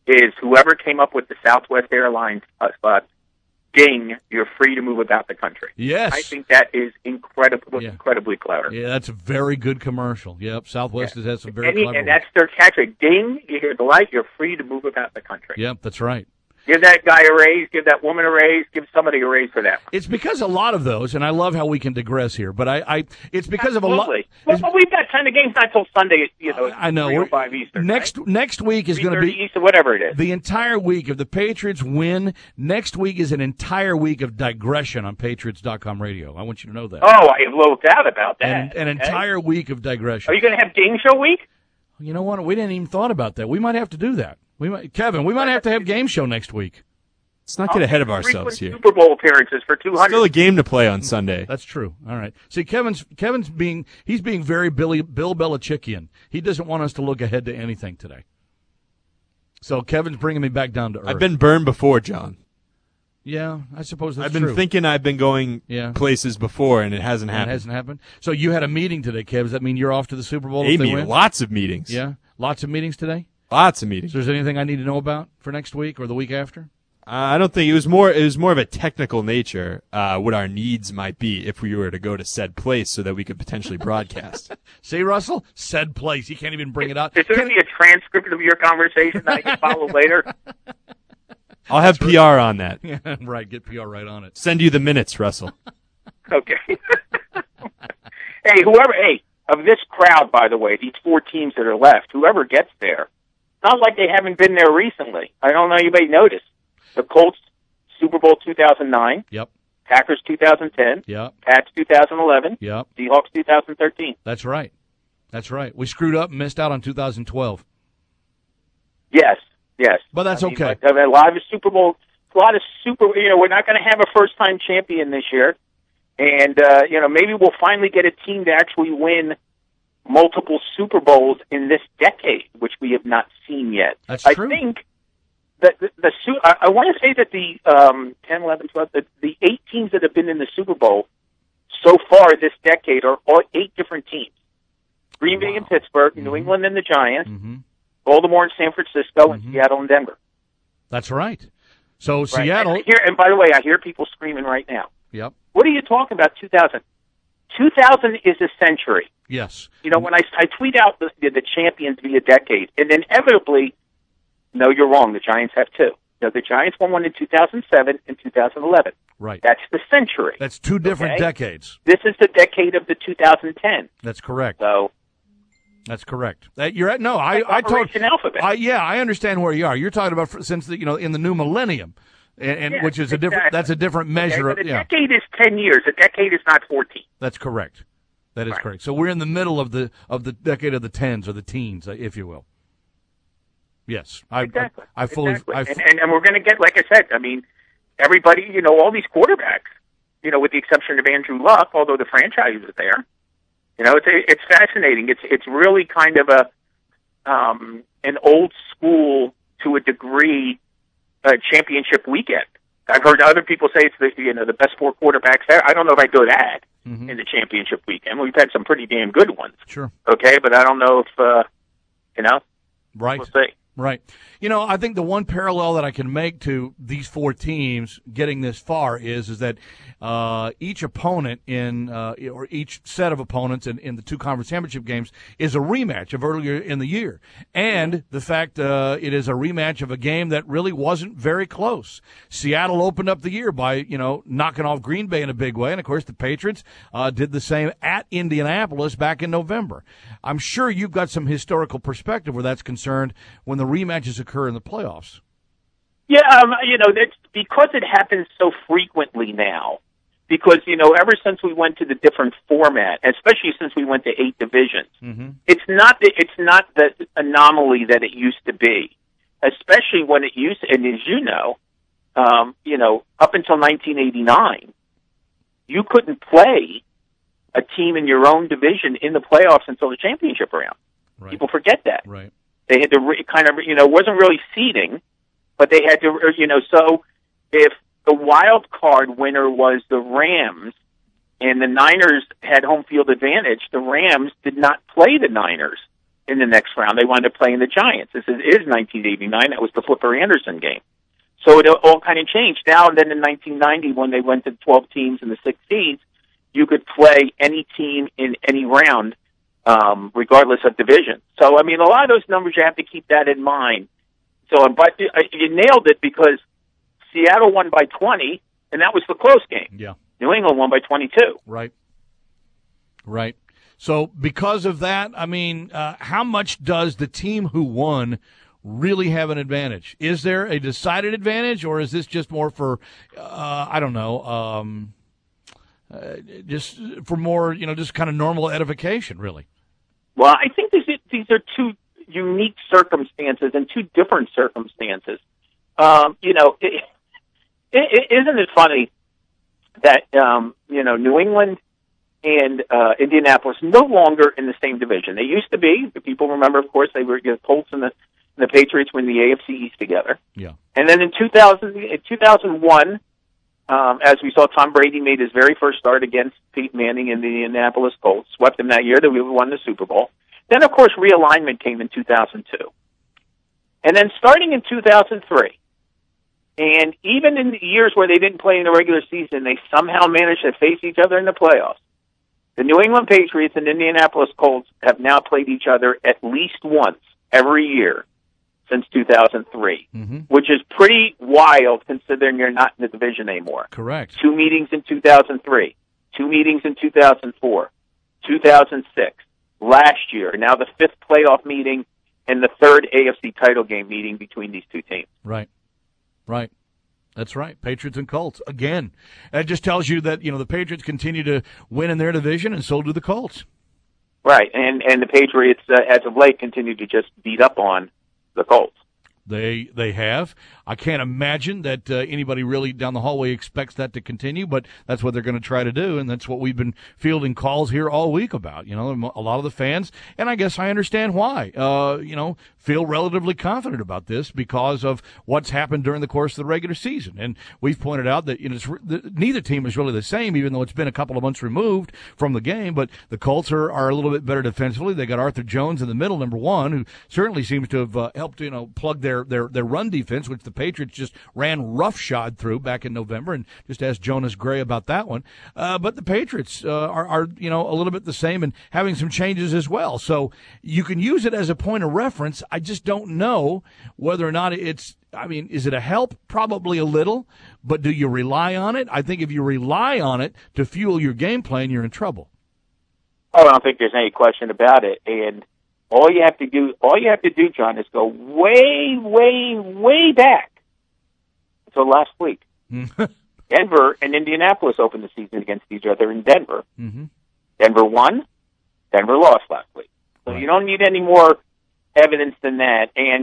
is whoever came up with the Southwest Airlines ding, you're free to move about the country. Yes. I think that is incredibly clever. Yeah, that's a very good commercial. Yep, Southwest has had some very clever and that's their catchphrase. Ding, you hear the light, you're free to move about the country. Yep, that's right. Give that guy a raise, give that woman a raise, give somebody a raise for that. It's because a lot of those, and I love how we can digress here, but it's because of a lot. Well, we've got kind of games not till Sunday, I know. 3:05 Eastern. Next week is going to be Eastern, whatever it is. The entire week. If the Patriots win, next week is an entire week of digression on Patriots.com radio. I want you to know that. Oh, I have little doubt about that. An entire week of digression. Are you going to have Game Show week? You know what? We didn't even thought about that. We might have to do that. Kevin, we might have to have Game Show next week. Let's not get ahead of ourselves here. Super Bowl appearances for 200. Still a game to play on Sunday. That's true. All right. See, Kevin's being very Bill Belichickian. He doesn't want us to look ahead to anything today. So Kevin's bringing me back down to earth. I've been burned before, John. Yeah, I suppose that's true. I've been thinking I've been going places before, and it hasn't happened. It hasn't happened? So you had a meeting today, Kev. Does that mean you're off to the Super Bowl if they win? Lots of meetings. Yeah? Lots of meetings today? Lots of meetings. So is there anything I need to know about for next week or the week after? I don't think it was more of a technical nature, what our needs might be if we were to go to said place so that we could potentially broadcast. See, Russell? Said place. You can't even bring it out. Is there going to be a transcript of your conversation that I can follow later? I'll have PR on that. Yeah, right. Get PR right on it. Send you the minutes, Russell. Okay. Hey, of this crowd, by the way, these 4 teams that are left, whoever gets there, not like they haven't been there recently. I don't know anybody noticed. The Colts, Super Bowl 2009. Yep. Packers 2010. Yep. Pats 2011. Yep. Seahawks 2013. That's right. We screwed up and missed out on 2012. Yes. But that's okay. A lot of Super Bowl, we're not going to have a first-time champion this year. And, maybe we'll finally get a team to actually win multiple Super Bowls in this decade, which we have not seen yet. That's true. I think I want to say that the 10, 11, 12, the 8 teams that have been in the Super Bowl so far this decade are all 8 different teams. Green Bay and Pittsburgh, New England and the Giants, Baltimore and San Francisco, and Seattle and Denver. That's right. So right. Seattle... And by the way, I hear people screaming right now. Yep. What are you talking about, 2000? 2000 is a century. Yes. When I tweet out the champions be a decade, and inevitably... No, you're wrong. The Giants have 2. The Giants won one in 2007 and 2011. Right. That's the century. That's 2 different decades. This is the decade of the 2010. That's correct. So. That's correct. You're at I told Alphabet. I understand where you are. You're talking about since in the new millennium, and which is a different. That's a different measure. Okay, but a decade is 10 years. A decade is not 14. That's correct. That is correct. So we're in the middle of the decade of the tens or the teens, if you will. Yes, exactly. I fully. And we're going to get, like I said, everybody, all these quarterbacks, with the exception of Andrew Luck, although the franchise is there. It's fascinating. It's really kind of an old school to a degree championship weekend. I've heard other people say it's the best 4 quarterbacks there. I don't know if I'd go that in the championship weekend. We've had some pretty damn good ones. Sure. Okay, but I don't know if Right. We'll see. Right. I think the one parallel that I can make to these 4 teams getting this far is that each opponent or each set of opponents in the 2 conference championship games is a rematch of earlier in the year. And the fact it is a rematch of a game that really wasn't very close. Seattle opened up the year by, knocking off Green Bay in a big way. And, of course, the Patriots did the same at Indianapolis back in November. I'm sure you've got some historical perspective where that's concerned when the rematches occur in the playoffs. Yeah, that's because it happens so frequently now. Because, ever since we went to the different format, especially since we went to 8 divisions, it's not the anomaly that it used to be. Especially when it used to, and as up until 1989, you couldn't play a team in your own division in the playoffs until the championship round. Right. People forget that. Right. They had to it wasn't really seeding, but they had to, so if the wild card winner was the Rams and the Niners had home field advantage, the Rams did not play the Niners in the next round. They wound up playing the Giants. This is 1989. That was the Flipper Anderson game. So it all kind of changed. Now and then in 1990, when they went to 12 teams in the 6 seeds, you could play any team in any round, regardless of division. So, I mean, a lot of those numbers, you have to keep that in mind. So, but you nailed it, because Seattle won by 20, and that was the close game. Yeah. New England won by 22. Right. Right. So because of that, I mean, how much does the team who won really have an advantage? Is there a decided advantage, or is this just more for, I don't know, just for more, just kind of normal edification, really? Well, I think these are two unique circumstances and two different circumstances. Isn't it funny that, New England and Indianapolis no longer in the same division? They used to be. People remember, of course, they were the Colts and the Patriots were in the AFC East together. Yeah. And then in 2001, as we saw, Tom Brady made his very first start against Peyton Manning in the Indianapolis Colts, swept them that year. That we won the Super Bowl. Then, of course, realignment came in 2002. And then starting in 2003, and even in the years where they didn't play in the regular season, they somehow managed to face each other in the playoffs. The New England Patriots and Indianapolis Colts have now played each other at least once every year since 2003, which is pretty wild considering you're not in the division anymore. Correct. 2 meetings in 2003, 2 meetings in 2004, 2006, last year, now the 5th playoff meeting and the 3rd AFC title game meeting between these two teams. Right. Right. That's right. Patriots and Colts. Again, that just tells you that, the Patriots continue to win in their division, and so do the Colts. Right. And the Patriots, as of late, continue to just beat up on the Colts. They have. I can't imagine that anybody really down the hallway expects that to continue, but that's what they're going to try to do, and that's what we've been fielding calls here all week about. A lot of the fans, and I guess I understand why, feel relatively confident about this because of what's happened during the course of the regular season. And we've pointed out that neither team is really the same, even though it's been a couple of months removed from the game, but the Colts are a little bit better defensively. They got Arthur Jones in the middle, number one, who certainly seems to have helped, plug their run defense, which the Patriots just ran roughshod through back in November, and just asked Jonas Gray about that one. But the Patriots are a little bit the same and having some changes as well. So you can use it as a point of reference. I just don't know whether or not is it a help? Probably a little, but do you rely on it? I think if you rely on it to fuel your game plan, you're in trouble. Oh, I don't think there's any question about it. And all you have to do, John, is go way, way, way back until last week. Denver and Indianapolis opened the season against each other in Denver. Mm-hmm. Denver won. Denver lost last week. So you don't need any more evidence than that. And,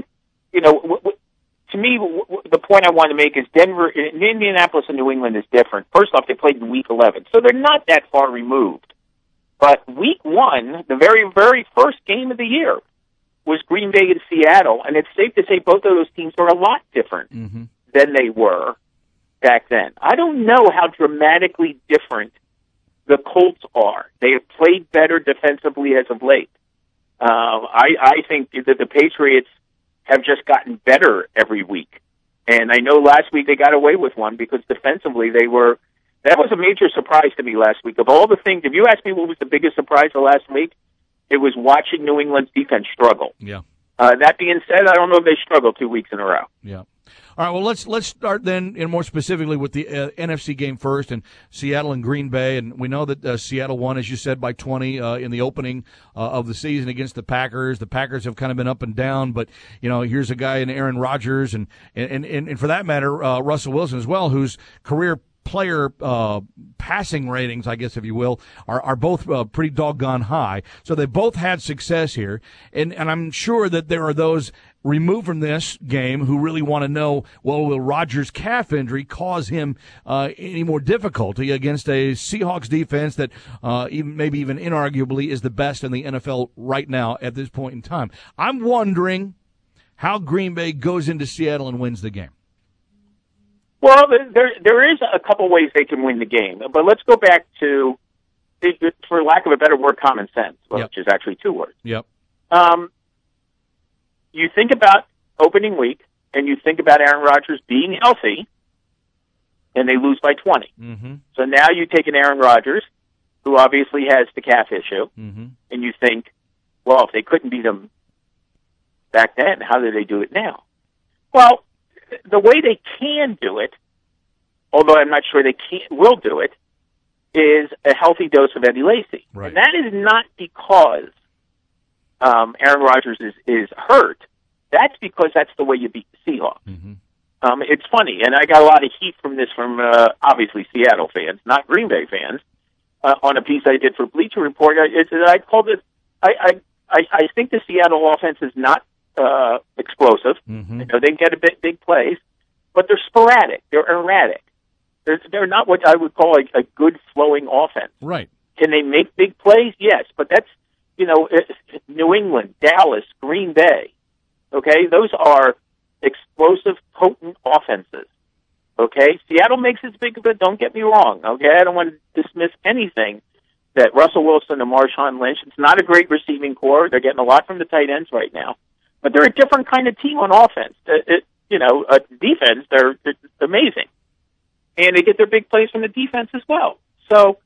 to me, the point I want to make is Indianapolis and New England is different. First off, they played in Week 11, so they're not that far removed. But Week 1, the very, very first game of the year, was Green Bay and Seattle, and it's safe to say both of those teams are a lot different than they were back then. I don't know how dramatically different the Colts are. They have played better defensively as of late. I think that the Patriots have just gotten better every week. And I know last week they got away with one because defensively that was a major surprise to me last week. Of all the things, if you ask me what was the biggest surprise of last week, it was watching New England's defense struggle. Yeah. That being said, I don't know if they struggled 2 weeks in a row. Yeah. All right, well, let's start then, and more specifically with the NFC game first, and Seattle and Green Bay. And we know that Seattle won, as you said, by 20 in the opening of the season against the Packers. The Packers have kind of been up and down, but here's a guy in Aaron Rodgers, and for that matter, Russell Wilson as well, whose career player passing ratings, I guess, if you will, are both pretty doggone high. So they both had success here, and I'm sure that there are those removed from this game who really want to know, well, will Rodgers' calf injury cause him any more difficulty against a Seahawks defense that maybe even inarguably is the best in the NFL right now at this point in time? I'm wondering how Green Bay goes into Seattle and wins the game. Well, there is a couple ways they can win the game, but let's go back to, for lack of a better word, common sense, which is actually 2 words. Yep. You think about opening week, and you think about Aaron Rodgers being healthy, and they lose by 20. Mm-hmm. So now you take an Aaron Rodgers, who obviously has the calf issue, Mm-hmm. and you think, well, if they couldn't beat him back then, how do they do it now? Well, the way they can do it, although I'm not sure they will do it, is a healthy dose of Eddie Lacy. Right. And that is not because Aaron Rodgers is hurt. That's because that's the way you beat the Seahawks. Mm-hmm. It's funny, and I got a lot of heat from this from obviously Seattle fans, not Green Bay fans, on a piece I did for Bleacher Report. I called it. I think the Seattle offense is not explosive. Mm-hmm. You know, they get a big plays, but they're sporadic. They're erratic. They're not what I would call a good flowing offense. Right. Can they make big plays? Yes, but that's, New England, Dallas, Green Bay. Okay, those are explosive, potent offenses. Okay, Seattle makes its big, but don't get me wrong. Okay, I don't want to dismiss anything that Russell Wilson and Marshawn Lynch. It's not a great receiving core. They're getting a lot from the tight ends right now, but they're a different kind of team on offense. Defense, they're amazing. And they get their big plays from the defense as well. So,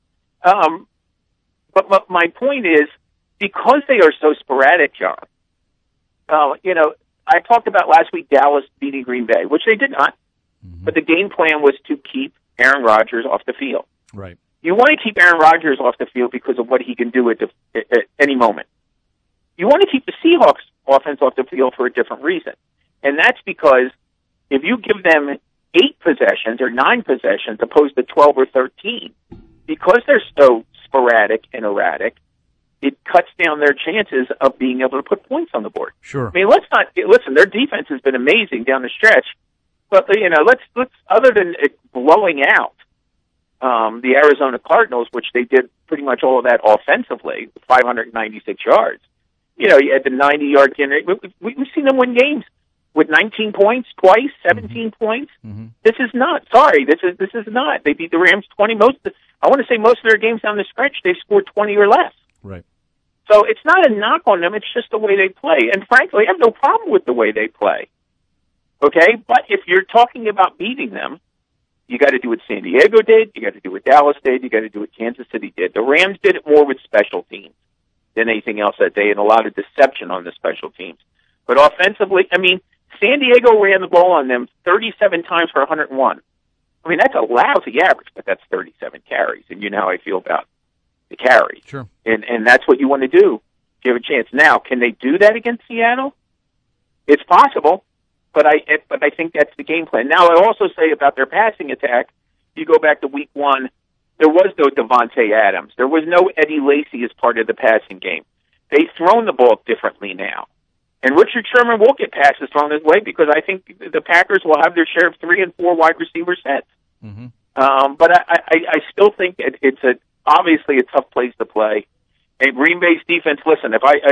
but my point is, because they are so sporadic, John, I talked about last week Dallas beating Green Bay, which they did not, but the game plan was to keep Aaron Rodgers off the field. Right. You want to keep Aaron Rodgers off the field because of what he can do at any moment. You want to keep the Seahawks offense off the field for a different reason. And that's because if you give them 8 possessions or 9 possessions opposed to 12 or 13, because they're so sporadic and erratic, it cuts down their chances of being able to put points on the board. Sure. I mean, listen, their defense has been amazing down the stretch, but let's other than it blowing out the Arizona Cardinals, which they did pretty much all of that offensively, 596 yards. You had the 90-yard game. We've seen them win games with 19 points twice, 17 points. Mm-hmm. This is not. Sorry, this is not. They beat the Rams 20. I want to say most of their games down the stretch, they've scored 20 or less. Right. So it's not a knock on them. It's just the way they play. And frankly, I have no problem with the way they play. Okay? But if you're talking about beating them, you got to do what San Diego did. You got to do what Dallas did. You got to do what Kansas City did. The Rams did it more with special teams than anything else that day, and a lot of deception on the special teams. But offensively, San Diego ran the ball on them 37 times for 101. That's a lousy average, but that's 37 carries, and you know how I feel about the carry. Sure. And that's what you want to do. Give a chance. Now, can they do that against Seattle? It's possible, but I think that's the game plan. Now, I also say about their passing attack, you go back to week 1, there was no Devontae Adams. There was no Eddie Lacy as part of the passing game. They've thrown the ball differently now. And Richard Sherman will get passes thrown his way because I think the Packers will have their share of 3 and 4 wide receiver sets. Mm-hmm. But I still think it's obviously a tough place to play. And Green Bay's defense, listen,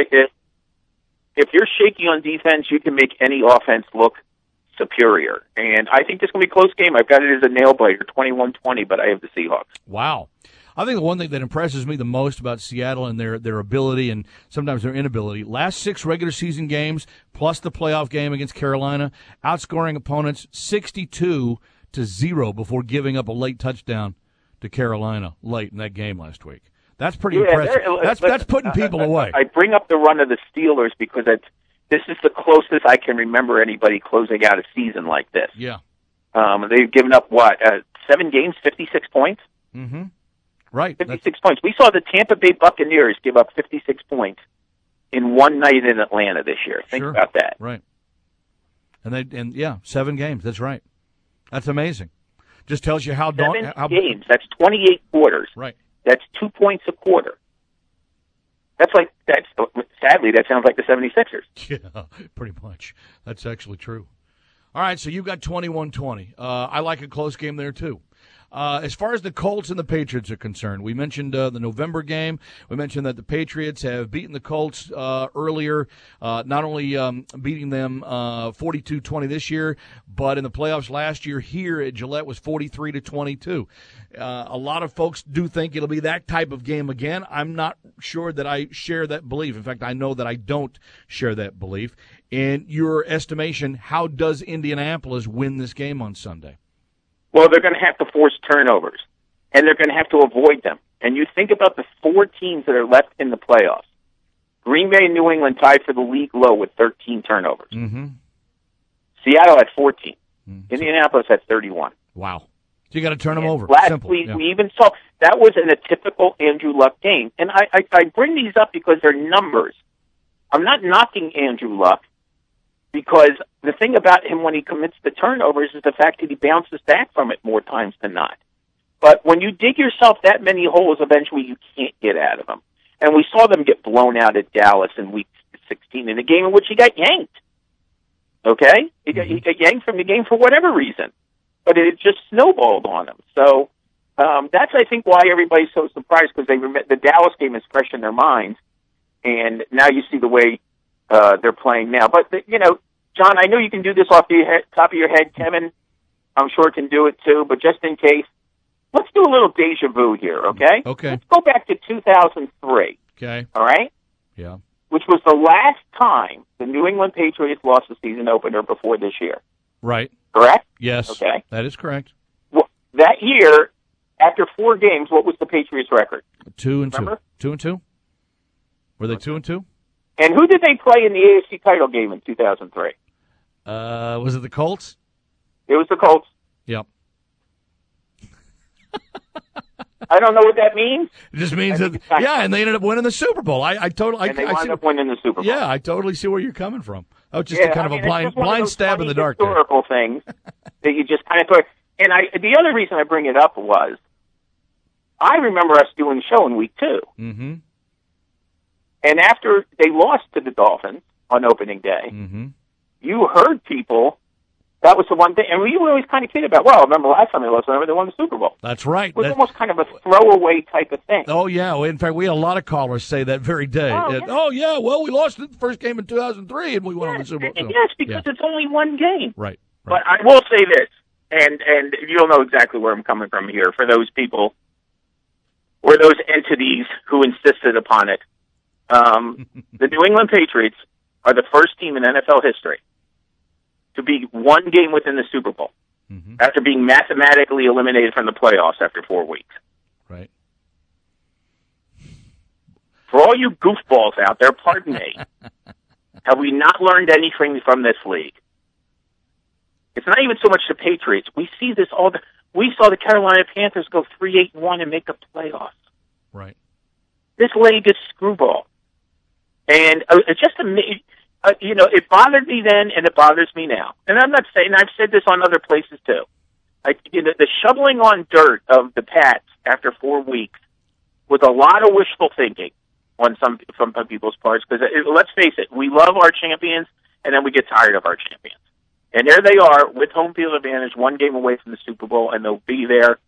if you're shaky on defense, you can make any offense look superior. And I think this is going to be a close game. I've got it as a nail-biter, 21-20, but I have the Seahawks. Wow. I think the one thing that impresses me the most about Seattle and their ability and sometimes their inability, last 6 regular season games plus the playoff game against Carolina, outscoring opponents 62-0 before giving up a late touchdown to Carolina late in that game last week. That's pretty impressive. That's putting people away. I bring up the run of the Steelers because this is the closest I can remember anybody closing out a season like this. Yeah. They've given up, 7 games, 56 points? Mm-hmm. Right. 56 points. We saw the Tampa Bay Buccaneers give up 56 points in one night in Atlanta this year. Think about that. Right. And 7 games. That's right. That's amazing. Just tells you how 7 games. That's 28 quarters. Right. That's 2 points a quarter. Sadly, that sounds like the 76ers. Yeah, pretty much. That's actually true. All right, so you've got 21-20. I like a close game there, too. As far as the Colts and the Patriots are concerned, we mentioned the November game. We mentioned that the Patriots have beaten the Colts earlier, not only beating them 42-20 this year, but in the playoffs last year here at Gillette was 43-22. A lot of folks do think it'll be that type of game again. I'm not sure that I share that belief. In fact, I know that I don't share that belief. In your estimation, how does Indianapolis win this game on Sunday? Well, they're going to have to force turnovers, and they're going to have to avoid them. And you think about the 4 teams that are left in the playoffs. Green Bay and New England tied for the league low with 13 turnovers. Mm-hmm. Seattle had 14. Mm-hmm. Indianapolis had 31. Wow. So you got to turn them over. Last Simple. week, we even saw that was in a typical Andrew Luck game. And I bring these up because they're numbers. I'm not knocking Andrew Luck, because the thing about him when he commits the turnovers is the fact that he bounces back from it more times than not. But when you dig yourself that many holes, eventually you can't get out of them. And we saw them get blown out at Dallas in Week 16 in a game in which he got yanked. Okay? He got yanked from the game for whatever reason. But it just snowballed on him. So that's, I think, why everybody's so surprised, because the Dallas game is fresh in their minds. And now you see the way they're playing now. But, John, I know you can do this off the top of your head. Kevin, I'm sure, can do it too. But just in case, let's do a little deja vu here, okay? Okay. Let's go back to 2003. Okay. All right? Yeah. Which was the last time the New England Patriots lost the season opener before this year. Right. Correct? Yes. Okay. That is correct. Well, that year, after 4 games, what was the Patriots' record? 2-2. Remember? 2-2? Were they 2-2? And who did they play in the AFC title game in 2003? Was it the Colts? It was the Colts. Yep. I don't know what that means. It just means that, and they ended up winning the Super Bowl. I totally. And they wound up winning the Super Bowl. Yeah, I totally see where you're coming from. Oh, just a kind of a blind stab in the dark. Historical things that you just kind of put. And the other reason I bring it up was, I remember us doing the show in Week 2. Mm-hmm. And after they lost to the Dolphins on opening day, mm-hmm. you heard people, that was the one thing, and we were always kind of kidding about, well, remember last time they lost, remember they won the Super Bowl. That's right. It was almost kind of a throwaway type of thing. Oh, yeah. In fact, we had a lot of callers say that very day. Well, we lost the first game in 2003, and we won on the Super Bowl. Yes, because it's only one game. Right. But I will say this, and you'll know exactly where I'm coming from here, for those people, or those entities who insisted upon it. The New England Patriots are the first team in NFL history to be one game within the Super Bowl after being mathematically eliminated from the playoffs after 4 weeks. Right. For all you goofballs out there, pardon me, have we not learned anything from this league? It's not even so much the Patriots. We see this we saw the Carolina Panthers go 3-8-1 and make the playoffs. Right. This league is screwball. And it's just it bothered me then, and it bothers me now. And I'm not saying, I've said this on other places too. The shoveling on dirt of the Pats after 4 weeks was a lot of wishful thinking on some people's parts. Because let's face it, we love our champions, and then we get tired of our champions. And there they are with home field advantage, 1 game away from the Super Bowl, and they'll be there.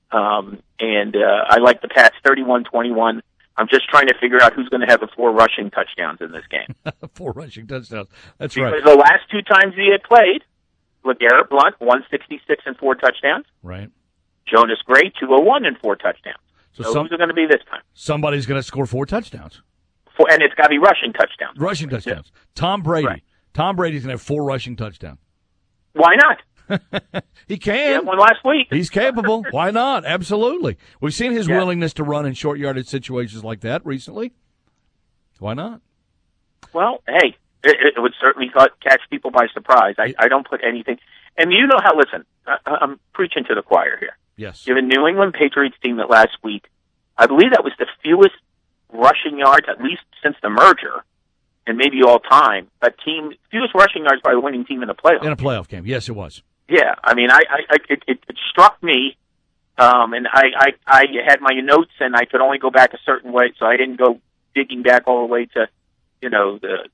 I like the Pats 31-21. I'm just trying to figure out who's going to have the 4 rushing touchdowns in this game. 4 rushing touchdowns. That's because right. Because the last 2 times he had played, LeGarrette Blount, 166 and 4 touchdowns. Right. Jonas Gray, 201 and 4 touchdowns. So who's it going to be this time? Somebody's going to score 4 touchdowns. And it's got to be rushing touchdowns. Rushing touchdowns. Tom Brady. Right. Tom Brady's going to have 4 rushing touchdowns. Why not? He can. He had one last week. He's capable. Why not? Absolutely. We've seen his willingness to run in short yardage situations like that recently. Why not? Well, hey, it would certainly catch people by surprise. I don't put anything. And you know how, listen, I'm preaching to the choir here. Yes. You have a New England Patriots team that last week, I believe that was the fewest rushing yards, at least since the merger, and maybe all time, fewest rushing yards by a winning team in a playoff. In a playoff game. Yes, it was. Yeah, I mean, it struck me, and I had my notes, and I could only go back a certain way, so I didn't go digging back all the way to,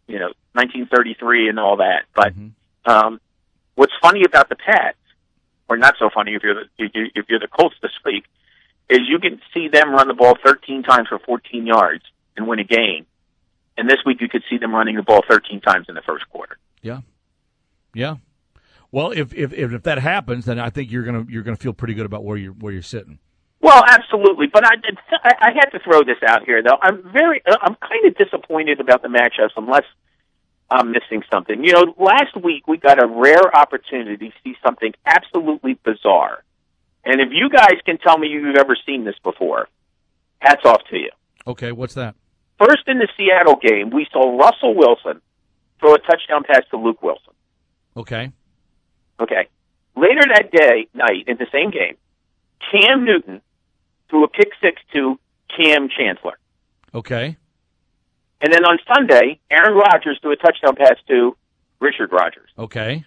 1933 and all that. But what's funny about the Pats or not so funny if you're the Colts this week, is you can see them run the ball 13 times for 14 yards and win a game. And this week you could see them running the ball 13 times in the first quarter. Yeah. Yeah. Well, if that happens, then I think you're gonna feel pretty good about where you're sitting. Well, absolutely, but I had to throw this out here though. I'm kind of disappointed about the matchups unless I'm missing something. You know, last week we got a rare opportunity to see something absolutely bizarre, and if you guys can tell me you've ever seen this before, hats off to you. Okay, what's that? First, in the Seattle game, we saw Russell Wilson throw a touchdown pass to Luke Wilson. Okay. Okay. Later that night, in the same game, Cam Newton threw a pick six to Cam Chancellor. Okay. And then on Sunday, Aaron Rodgers threw a touchdown pass to Richard Rodgers. Okay.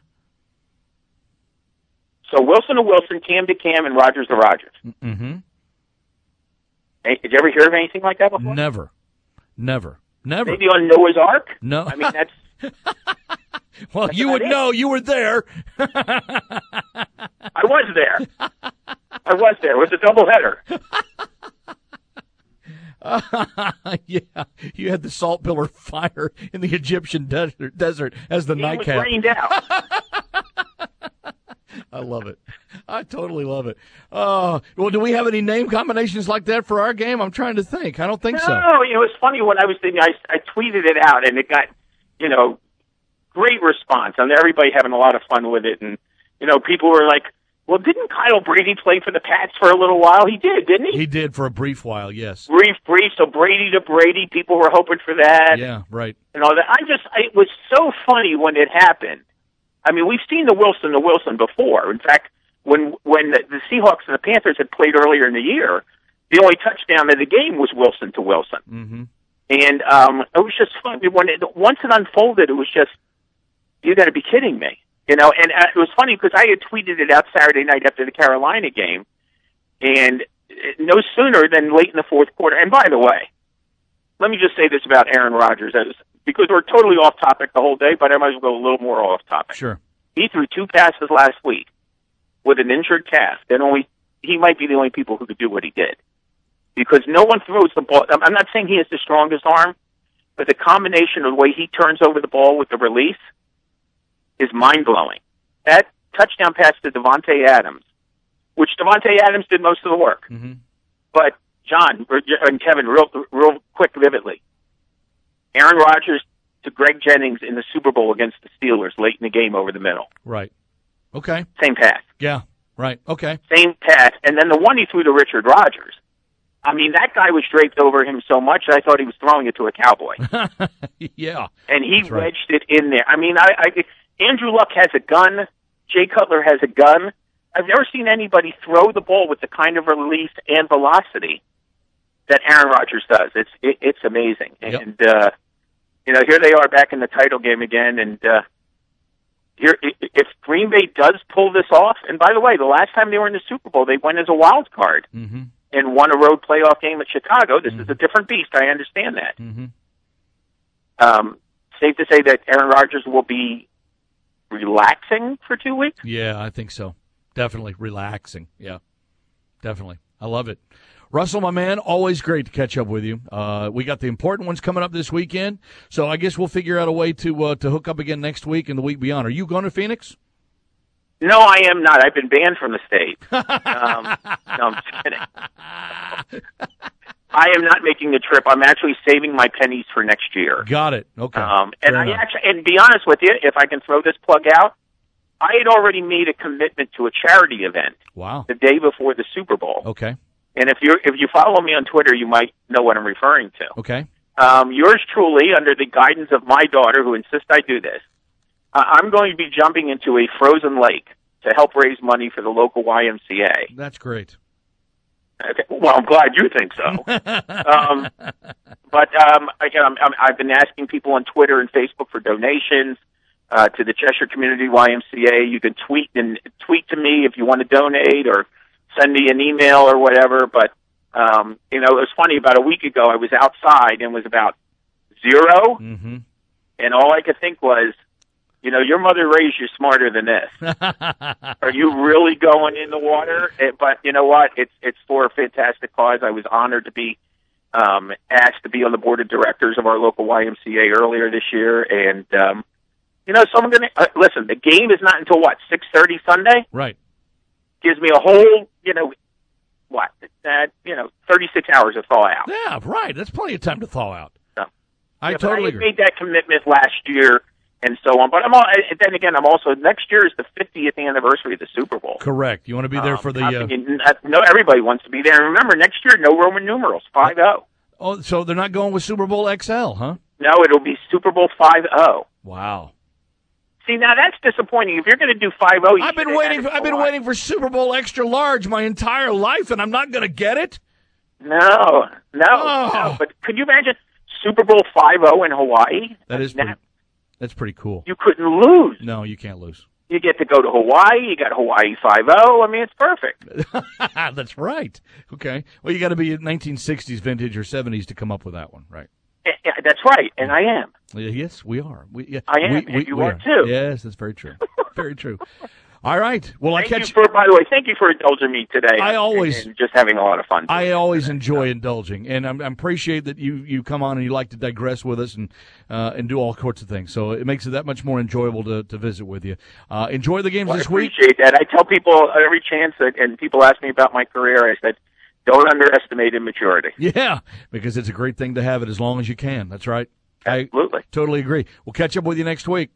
So Wilson to Wilson, Cam to Cam, and Rodgers to Rodgers. Mm-hmm. Hey, did you ever hear of anything like that before? Never. Maybe on Noah's Ark? No. I mean, that's... Well, you would know. You were there. I was there. It was a doubleheader. Yeah, you had the salt pillar fire in the Egyptian desert as the nightcap. It was rained out. I love it. I totally love it. Well, do we have any name combinations like that for our game? I'm trying to think. I don't think so. No, it was funny when I was thinking. I tweeted it out, and it got, great response. And everybody having a lot of fun with it. And, people were like, well, didn't Kyle Brady play for the Pats for a little while? He did, didn't he? He did for a brief while, yes. Brief. So Brady to Brady, people were hoping for that. Yeah, right. And all that. It was so funny when it happened. I mean, we've seen the Wilson to Wilson before. In fact, when the Seahawks and the Panthers had played earlier in the year, the only touchdown of the game was Wilson to Wilson. Mm-hmm. And it was just funny. Once it unfolded, it was just, you got to be kidding me. And it was funny because I had tweeted it out Saturday night after the Carolina game, and no sooner than late in the fourth quarter. And by the way, let me just say this about Aaron Rodgers, because we're totally off topic the whole day, but I might as well go a little more off topic. Sure. He threw 2 passes last week with an injured calf. He might be the only people who could do what he did, because no one throws the ball. I'm not saying he has the strongest arm, but the combination of the way he turns over the ball with the release is mind-blowing. That touchdown pass to Davante Adams, which Davante Adams did most of the work. Mm-hmm. But, John and Kevin, real quick, vividly, Aaron Rodgers to Greg Jennings in the Super Bowl against the Steelers late in the game over the middle. Right. Okay. Same pass. Yeah, right. Okay. Same pass. And then the one he threw to Richard Rodgers, I mean, that guy was draped over him so much I thought he was throwing it to a cowboy. Yeah. And he wedged it in there. I mean, Andrew Luck has a gun. Jay Cutler has a gun. I've never seen anybody throw the ball with the kind of release and velocity that Aaron Rodgers does. It's amazing. Yep. And, here they are back in the title game again. And here, if Green Bay does pull this off, and by the way, the last time they were in the Super Bowl, they went as a wild card mm-hmm. and won a road playoff game at Chicago. This is a different beast. I understand that. Mm-hmm. Safe to say that Aaron Rodgers will be relaxing for 2 weeks? Yeah, I think so. Definitely relaxing. Yeah, definitely. I love it. Russell, my man, always great to catch up with you. We got the important ones coming up this weekend, so I guess we'll figure out a way to hook up again next week and the week beyond. Are you going to Phoenix? No, I am not. I've been banned from the state. No, I'm just kidding. I am not making the trip. I'm actually saving my pennies for next year. Got it. Okay. And be honest with you, if I can throw this plug out, I had already made a commitment to a charity event. Wow. The day before the Super Bowl. Okay. And if you follow me on Twitter, you might know what I'm referring to. Okay. Yours truly, under the guidance of my daughter, who insists I do this, I'm going to be jumping into a frozen lake to help raise money for the local YMCA. That's great. Okay. Well, I'm glad you think so. I've been asking people on Twitter and Facebook for donations to the Cheshire Community YMCA. You can tweet to me if you want to donate, or send me an email or whatever. But it was funny. About a week ago, I was outside and it was about 0, mm-hmm. and all I could think was, your mother raised you smarter than this. Are you really going in the water? But you know what? It's for a fantastic cause. I was honored to be asked to be on the board of directors of our local YMCA earlier this year, and so I'm going to listen. The game is not until 6:30 Sunday. Right. Gives me a whole 36 hours to thaw out. Yeah, right. That's plenty of time to thaw out. So, I totally agree. I made that commitment last year and so on. But then again, I'm also, next year is the 50th anniversary of the Super Bowl. Correct. You want to be there for the... no, everybody wants to be there. And remember, next year, no Roman numerals, 5-0. Oh, so they're not going with Super Bowl XL, huh? No, it'll be Super Bowl 5-0. Wow. See, now that's disappointing. If you're going to do 5-0, I've been waiting for Super Bowl extra large my entire life, and I'm not going to get it. No. But could you imagine Super Bowl 5-0 in Hawaii? That's pretty cool. You couldn't lose. No, you can't lose. You get to go to Hawaii. You got Hawaii 5-0. I mean, it's perfect. That's right. Okay. Well, you got to be 1960s vintage or 70s to come up with that one, right? Yeah, that's right, and I am. Yes, we are. I am, and you are too. Yes, that's very true. Very true. All right. Well, by the way, thank you for indulging me today. And just having a lot of fun. I always enjoy indulging, and I appreciate that you come on and you like to digress with us and do all sorts of things. So it makes it that much more enjoyable to visit with you. Enjoy the games this week. I appreciate that. I tell people every chance, and people ask me about my career, I said, don't underestimate immaturity. Yeah, because it's a great thing to have it as long as you can. That's right. Absolutely. I totally agree. We'll catch up with you next week.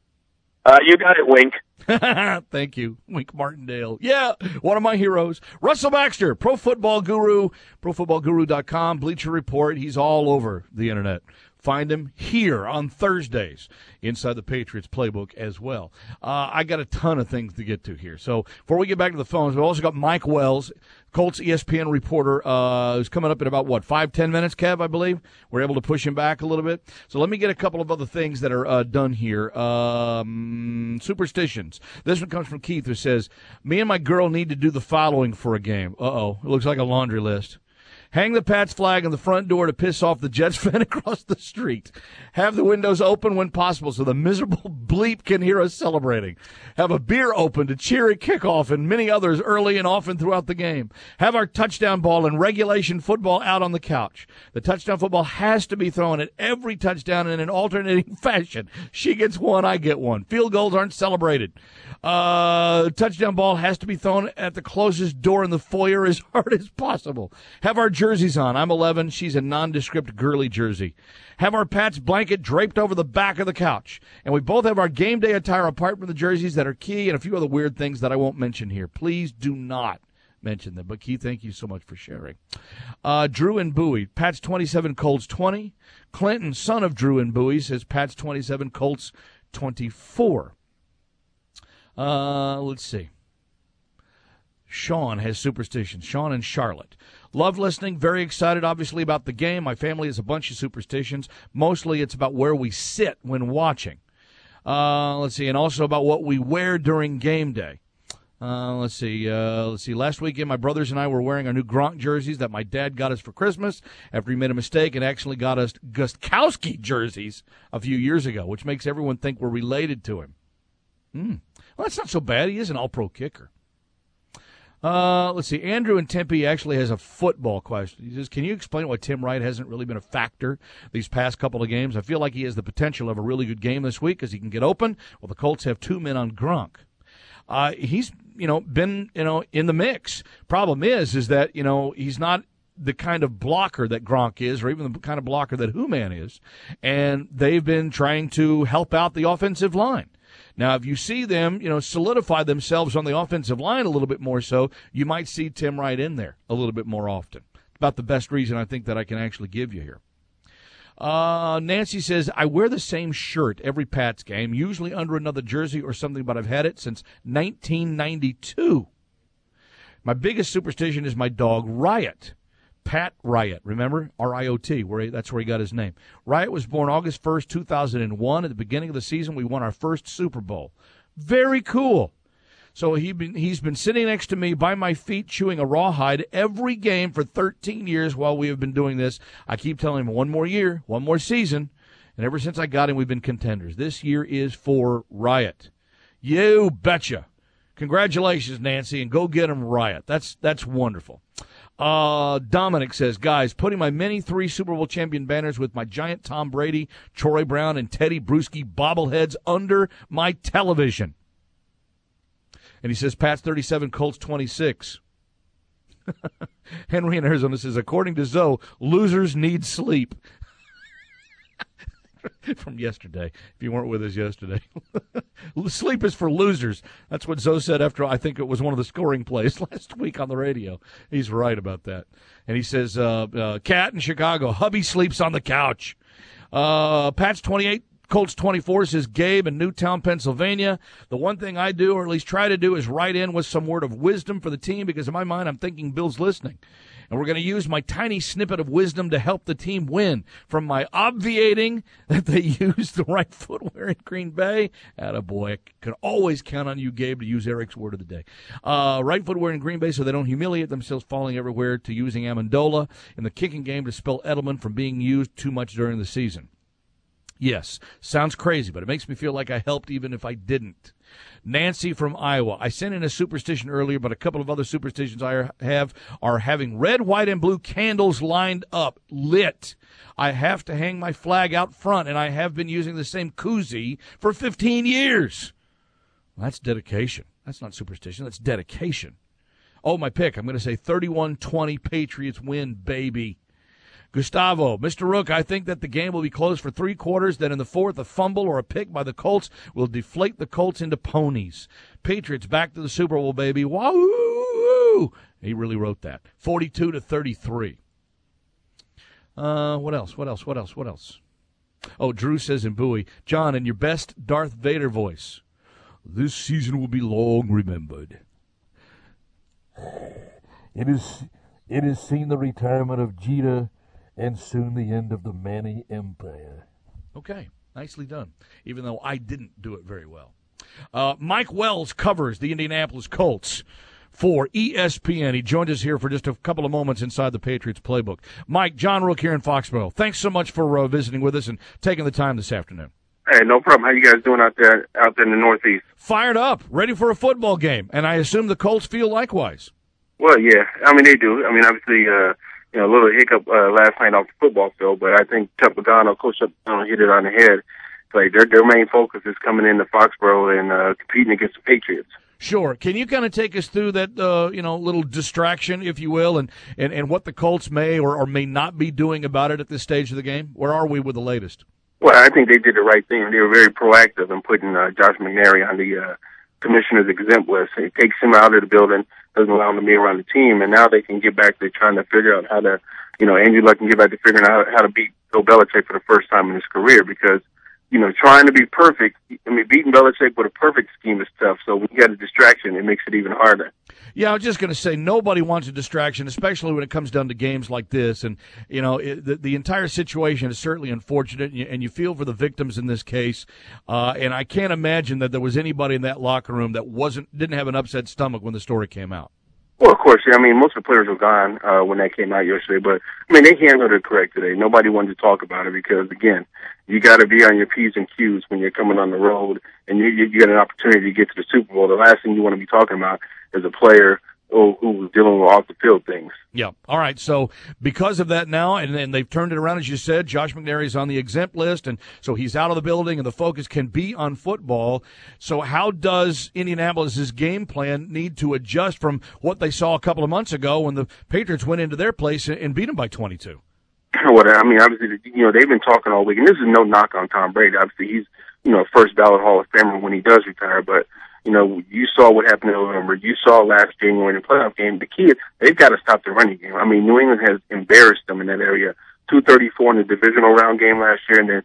You got it, Wink. Thank you, Wink Martindale. Yeah, one of my heroes. Russell Baxter, Pro Football Guru, ProFootballGuru.com, Bleacher Report. He's all over the internet. Find him here on Thursdays inside the Patriots playbook as well. I got a ton of things to get to here. So before we get back to the phones, we've also got Mike Wells, Colts ESPN reporter, who's coming up in about, 5-10 minutes, Kev, I believe. We're able to push him back a little bit. So let me get a couple of other things that are done here. Superstitions. This one comes from Keith, who says, me and my girl need to do the following for a game. Uh-oh. It looks like a laundry list. Hang the Pats flag on the front door to piss off the Jets fan across the street. Have the windows open when possible so the miserable bleep can hear us celebrating. Have a beer open to cheer at kickoff and many others early and often throughout the game. Have our touchdown ball and regulation football out on the couch. The touchdown football has to be thrown at every touchdown in an alternating fashion. She gets one, I get one. Field goals aren't celebrated. Touchdown ball has to be thrown at the closest door in the foyer as hard as possible. Have our jerseys on. I'm 11. She's a nondescript girly jersey. Have our Pats blanket draped over the back of the couch. And we both have our game day attire apart from the jerseys that are key and a few other weird things that I won't mention here. Please do not mention them. But Keith, thank you so much for sharing. Drew and Bowie, Pats 27, Colts 20. Clinton, son of Drew and Bowie, says Pats 27, Colts 24. Let's see. Sean has superstitions. Sean in Charlotte. Love listening. Very excited, obviously, about the game. My family has a bunch of superstitions. Mostly it's about where we sit when watching. Let's see. And also about what we wear during game day. Let's see. Last weekend, my brothers and I were wearing our new Gronk jerseys that my dad got us for Christmas after he made a mistake and actually got us Gostkowski jerseys a few years ago, which makes everyone think we're related to him. Well, that's not so bad. He is an all-pro kicker. Let's see. Andrew in Tempe actually has a football question. He says, can you explain why Tim Wright hasn't really been a factor these past couple of games? I feel like he has the potential of a really good game this week because he can get open. Well, the Colts have two men on Gronk. He's, been, in the mix. Problem is that, he's not the kind of blocker that Gronk is or even the kind of blocker that Hooman is. And they've been trying to help out the offensive line. Now, if you see them, solidify themselves on the offensive line a little bit more so, you might see Tim Wright in there a little bit more often. About the best reason I think that I can actually give you here. Nancy says, I wear the same shirt every Pats game, usually under another jersey or something, but I've had it since 1992. My biggest superstition is my dog, Riot. Pat Riot, remember? R-I-O-T, that's where he got his name. Riot was born August 1st, 2001. At the beginning of the season, we won our first Super Bowl. Very cool. So he's been sitting next to me by my feet chewing a rawhide every game for 13 years while we have been doing this. I keep telling him one more year, one more season, And ever since I got him, we've been contenders. This year is for Riot. You betcha. Congratulations, Nancy, and go get him, Riot. That's wonderful. Dominic says, guys, putting my many 3 Super Bowl champion banners with my giant Tom Brady, Troy Brown, and Teddy Bruschi bobbleheads under my television. And he says, Pats 37, Colts 26. Henry in Arizona says, according to Zoe, losers need sleep. From yesterday, if you weren't with us yesterday. Sleep is for losers. That's what Zoe said after, I think it was one of the scoring plays last week on the radio. He's right about that. And he says, Cat in Chicago, hubby sleeps on the couch. Pats 28, Colts 24, says Gabe in Newtown, Pennsylvania. The one thing I do, or at least try to do, is write in with some word of wisdom for the team, because in my mind I'm thinking Bill's listening. And we're going to use my tiny snippet of wisdom to help the team win. From my obviating that they use the right footwear in Green Bay. Attaboy. I can always count on you, Gabe, to use Eric's word of the day. Right footwear in Green Bay so they don't humiliate themselves falling everywhere, to using Amendola in the kicking game to spell Edelman from being used too much during the season. Yes, sounds crazy, but it makes me feel like I helped even if I didn't. Nancy from Iowa. I sent in a superstition earlier, but a couple of other superstitions I have are having red, white, and blue candles lined up, lit. I have to hang my flag out front, and I have been using the same koozie for 15 years. Well, that's dedication. That's not superstition. That's dedication. Oh, my pick. I'm going to say 31-20 Patriots win, baby. Gustavo, Mr. Rook, I think that the game will be close for 3 quarters. Then in the fourth, a fumble or a pick by the Colts will deflate the Colts into ponies. Patriots back to the Super Bowl, baby. Woo! He really wrote that. 42-33. What else? Oh, Drew says in Bowie, John, in your best Darth Vader voice, this season will be long remembered. It has seen the retirement of Jeter and soon the end of the Manny Empire. Okay, nicely done, even though I didn't do it very well. Mike Wells covers the Indianapolis Colts for ESPN. He joined us here for just a couple of moments inside the Patriots playbook. Mike, John Rook here in Foxborough. Thanks so much for visiting with us and taking the time this afternoon. Hey, no problem. How you guys doing out there in the Northeast? Fired up, ready for a football game, and I assume the Colts feel likewise. Well, yeah. I mean, they do. I mean, obviously, a little hiccup last night off the football field, but I think Coach Tuppagano hit it on the head. Like their main focus is coming into Foxborough and competing against the Patriots. Sure. Can you kind of take us through that, little distraction, if you will, and what the Colts may or may not be doing about it at this stage of the game? Where are we with the latest? Well, I think they did the right thing. They were very proactive in putting Josh McNary on the commissioner's exempt list. It takes him out of the building, doesn't allow him to be around the team, and now they can get back to trying to figure out how to, Andrew Luck can get back to figuring out how to beat Bill Belichick for the first time in his career because, trying to be perfect, beating Belichick with a perfect scheme is tough. So when you got a distraction, it makes it even harder. Yeah, I was just going to say nobody wants a distraction, especially when it comes down to games like this. And, the entire situation is certainly unfortunate, and you feel for the victims in this case. And I can't imagine that there was anybody in that locker room that didn't have an upset stomach when the story came out. Well, of course, yeah. Most of the players were gone when that came out yesterday, but they handled it correct today. Nobody wanted to talk about it because, again, you got to be on your P's and Q's when you're coming on the road, and you get an opportunity to get to the Super Bowl. The last thing you want to be talking about is a player who was dealing with off the field things. Yeah. All right. So because of that now, and they've turned it around, as you said, Josh McNary is on the exempt list, and so he's out of the building, and the focus can be on football. So how does Indianapolis's game plan need to adjust from what they saw a couple of months ago when the Patriots went into their place and beat them by 22? Well, obviously, they've been talking all week, and this is no knock on Tom Brady. Obviously, he's, first ballot Hall of Famer when he does retire, but you saw what happened in November. You saw last January in the playoff game. The key is they've got to stop the running game. New England has embarrassed them in that area. 234 in the divisional round game last year, and then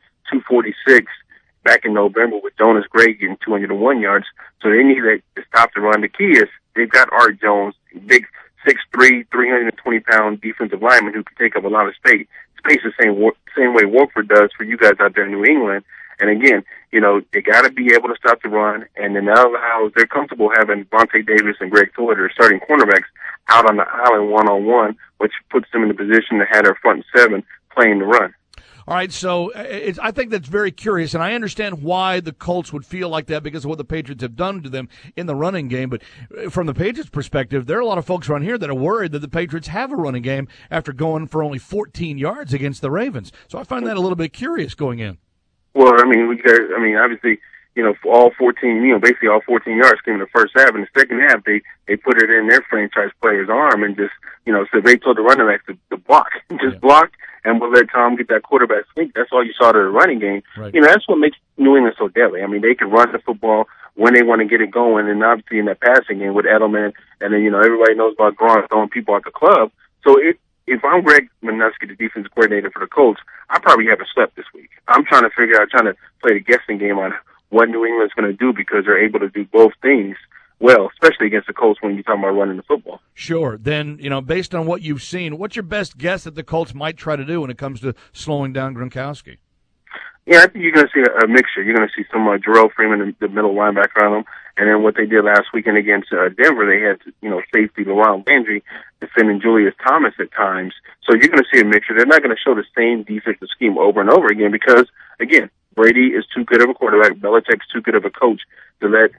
246 back in November with Jonas Gray getting 201 yards. So they need to stop the run. The key is they've got Art Jones, big 6'3", 320-pound defensive lineman who can take up a lot of space the same way Wolford does for you guys out there in New England. And again, they got to be able to stop the run, and then that allows, they're comfortable having Vontae Davis and Greg Twitter starting cornerbacks out on the island one-on-one, which puts them in the position to have their front seven playing the run. All right, so I think that's very curious, and I understand why the Colts would feel like that because of what the Patriots have done to them in the running game. But from the Patriots' perspective, there are a lot of folks around here that are worried that the Patriots have a running game after going for only 14 yards against the Ravens. So I find that a little bit curious going in. Well, I mean, obviously, for all 14, basically all 14 yards came in the first half. In the second half, they put it in their franchise player's arm and just, so they told the running backs to block, block, and we'll let Tom get that quarterback sneak. That's all you saw to the running game. Right. That's what makes New England so deadly. I mean, they can run the football when they want to get it going, and obviously in that passing game with Edelman, and then, everybody knows about Gronk throwing people out the club. So if I'm Greg Minuski, the defensive coordinator for the Colts, I probably haven't slept this week. I'm trying to play the guessing game on what New England's going to do because they're able to do both things well, especially against the Colts when you're talking about running the football. Sure. Then, based on what you've seen, what's your best guess that the Colts might try to do when it comes to slowing down Gronkowski? Yeah, I think you're going to see a mixture. You're going to see some Jarrell Freeman in the middle linebacker on them. And then what they did last weekend against Denver, they had, safety LaRon Landry defending Julius Thomas at times. So you're going to see a mixture. They're not going to show the same defensive scheme over and over again because, again, Brady is too good of a quarterback. Belichick's too good of a coach to let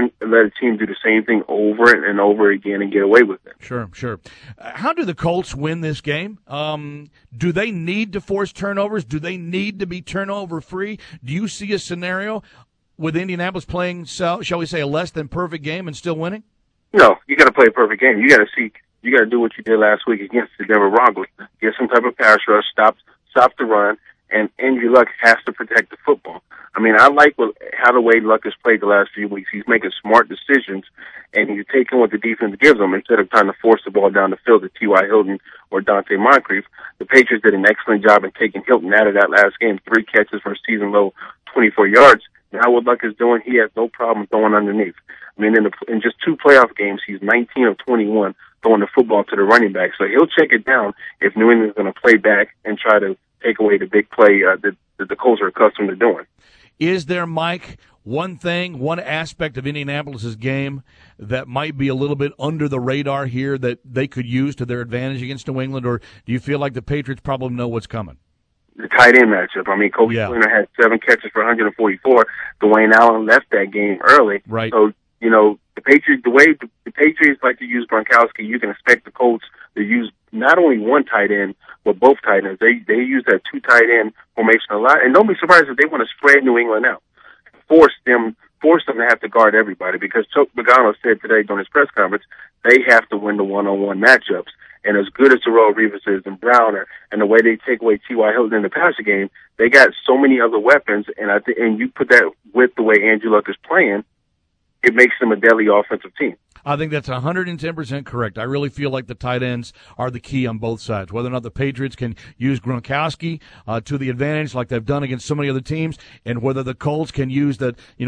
a team do the same thing over and over again and get away with it. Sure. How do the Colts win this game? Do they need to force turnovers? Do they need to be turnover-free? Do you see a scenario with Indianapolis playing, shall we say, a less than perfect game and still winning? No, you got to play a perfect game. You got to do what you did last week against the Denver Broncos. Get some type of pass rush, stop the run, and Andrew Luck has to protect the football. I mean, I like how the way Luck has played the last few weeks. He's making smart decisions, and he's taking what the defense gives him instead of trying to force the ball down the field to T.Y. Hilton or Dante Moncrief. The Patriots did an excellent job in taking Hilton out of that last game, 3 catches for a season-low 24 yards. Now what Luck is doing, he has no problem throwing underneath. I mean, in just 2 playoff games, he's 19 of 21 throwing the football to the running back. So he'll check it down if New England's going to play back and try to take away the big play that the Colts are accustomed to doing. Is there, Mike, one aspect of Indianapolis' game that might be a little bit under the radar here that they could use to their advantage against New England, or do you feel like the Patriots probably know what's coming? The tight end matchup. I mean, Kobe Fleener had 7 catches for 144. Dwayne Allen left that game early. Right. So, the Patriots, the way the Patriots like to use Gronkowski, you can expect the Colts to use not only one tight end, but both tight ends. They use that 2 tight end formation a lot. And don't be surprised if they want to spread New England out. Force them to have to guard everybody because Chuck Pagano said today during his press conference, they have to win the one-on-one matchups. And as good as Darrelle Revis is and Browner and the way they take away T.Y. Hilton in the passing game, they got so many other weapons. And and you put that with the way Andrew Luck is playing, it makes them a deadly offensive team. I think that's 110% correct. I really feel like the tight ends are the key on both sides. Whether or not the Patriots can use Gronkowski to the advantage like they've done against so many other teams, and whether the Colts can use that, the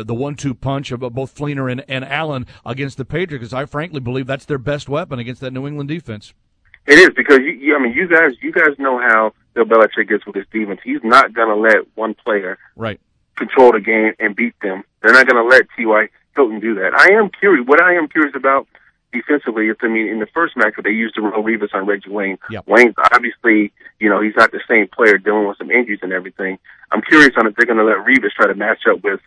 1-2 punch of both Fleener and Allen against the Patriots, because I frankly believe that's their best weapon against that New England defense. It is because you guys know how Bill Belichick gets with his defense. He's not going to let one player control the game and beat them. They're not going to let T.Y. Hilton do that. I am curious. What I am curious about defensively is, in the first matchup, they used Darrelle Revis on Reggie Wayne. Yep. Wayne's obviously, he's not the same player dealing with some injuries and everything. I'm curious on if they're going to let Revis try to match up with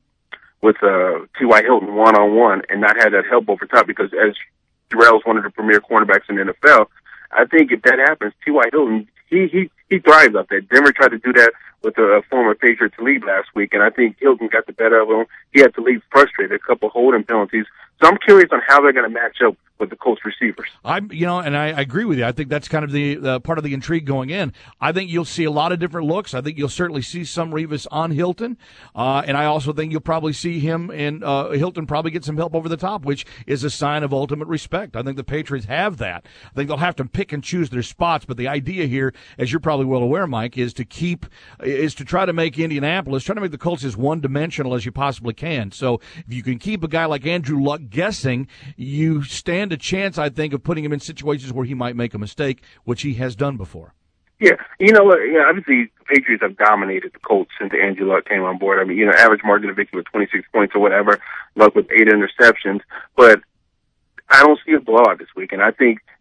T.Y. Hilton one-on-one and not have that help over top because as Darrell's one of the premier cornerbacks in the NFL, I think if that happens, T.Y. Hilton, he thrives up there. Denver tried to do that with a former Patriot to lead last week, and I think Hilton got the better of him. He had to leave frustrated, a couple holding penalties. So I'm curious on how they're going to match up with the Colts receivers. And I agree with you. I think that's kind of the part of the intrigue going in. I think you'll see a lot of different looks. I think you'll certainly see some Revis on Hilton, and I also think you'll probably see him and Hilton probably get some help over the top, which is a sign of ultimate respect. I think the Patriots have that. I think they'll have to pick and choose their spots, but the idea here, as you're probably well aware, Mike, is to try to make the Colts as one-dimensional as you possibly can. So if you can keep a guy like Andrew Luck guessing, you stand a chance, I think, of putting him in situations where he might make a mistake, which he has done before. Yeah, obviously the Patriots have dominated the Colts since Andrew Luck came on board. I mean, average margin of victory with 26 points or whatever, Luck with 8 interceptions. But I don't see a blowout this week, and I think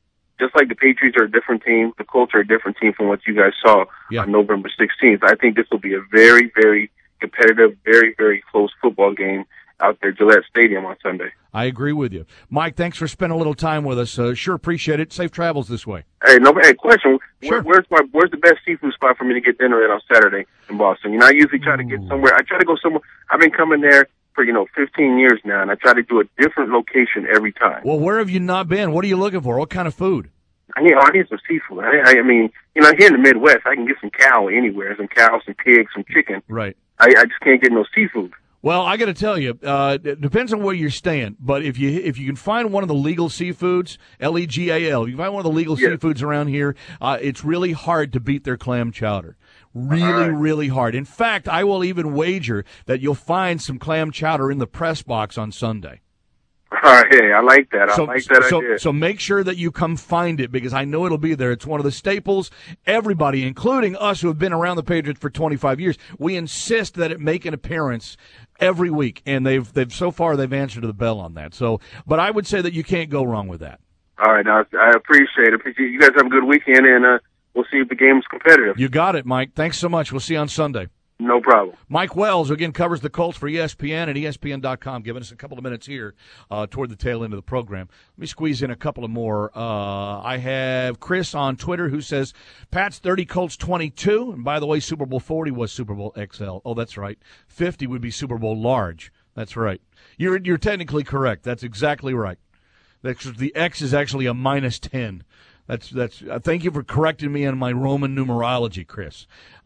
just like the Patriots are a different team, the Colts are a different team from what you guys saw on November 16th. I think this will be a very, very competitive, very, very close football game out there at Gillette Stadium on Sunday. I agree with you. Mike, thanks for spending a little time with us. Sure appreciate it. Safe travels this way. Hey, question. Sure. Where's the best seafood spot for me to get dinner at on Saturday in Boston? You know, I usually try to get somewhere. I try to go somewhere. I've been coming there for, 15 years now, and I try to do a different location every time. Well, where have you not been? What are you looking for? What kind of food? I need some seafood. I mean, here in the Midwest, I can get some cow anywhere, some cow, some pig, some chicken. Right. I just can't get no seafood. Well, I got to tell you, it depends on where you're staying. But if you can find one of the legal seafoods, legal, if you find one of the legal seafoods around here, it's really hard to beat their clam chowder. Really hard. In fact, I will even wager that you'll find some clam chowder in the press box on Sunday. Hey, I like that. I like that idea. So make sure that you come find it, because I know it'll be there. It's one of the staples. Everybody, including us who have been around the Patriots for 25 years, we insist that it make an appearance every week, and they've so far they've answered the bell on that. So, but I would say that you can't go wrong with that. All right, I appreciate it. You guys have a good weekend, and we'll see if the game's competitive. You got it, Mike. Thanks so much. We'll see you on Sunday. No problem. Mike Wells, who again covers the Colts for ESPN and ESPN.com, giving us a couple of minutes here toward the tail end of the program. Let me squeeze in a couple of more. I have Chris on Twitter who says, Pats 30, Colts 22. And by the way, Super Bowl 40 was Super Bowl XL. Oh, that's right. 50 would be Super Bowl large. That's right. You're technically correct. That's exactly right. The X is actually a minus 10. That's. Thank you for correcting me on my Roman numerology, Chris.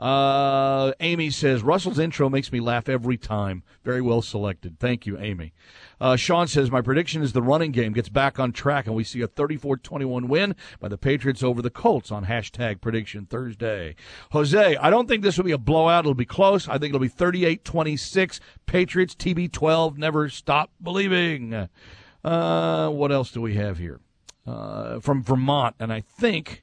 Amy says, Russell's intro makes me laugh every time. Very well selected. Thank you, Amy. Sean says, my prediction is the running game gets back on track and we see a 34-21 win by the Patriots over the Colts on #prediction Thursday. Jose, I don't think this will be a blowout. It'll be close. I think it'll be 38-26. Patriots, TB12, never stop believing. What else do we have here? From Vermont, and I think,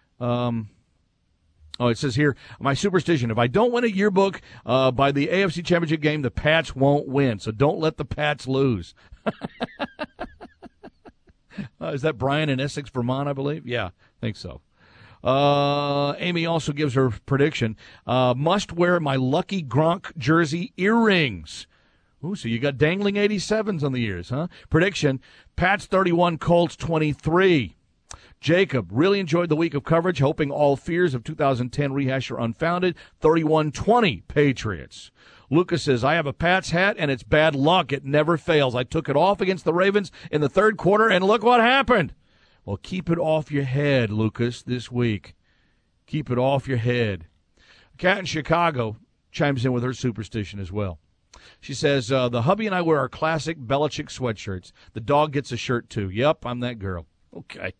it says here, my superstition, if I don't win a yearbook by the AFC Championship game, the Pats won't win, so don't let the Pats lose. Is that Brian in Essex, Vermont, I believe? Yeah, I think so. Amy also gives her prediction, must wear my Lucky Gronk jersey earrings. Ooh, so you got dangling 87s on the ears, huh? Prediction, Pats 31, Colts 23. Jacob, really enjoyed the week of coverage, hoping all fears of 2010 rehash are unfounded. 31-20, Patriots. Lucas says, I have a Pats hat, and it's bad luck. It never fails. I took it off against the Ravens in the third quarter, and look what happened. Well, keep it off your head, Lucas, this week. Keep it off your head. Kat in Chicago chimes in with her superstition as well. She says, the hubby and I wear our classic Belichick sweatshirts. The dog gets a shirt, too. Yep, I'm that girl. Okay.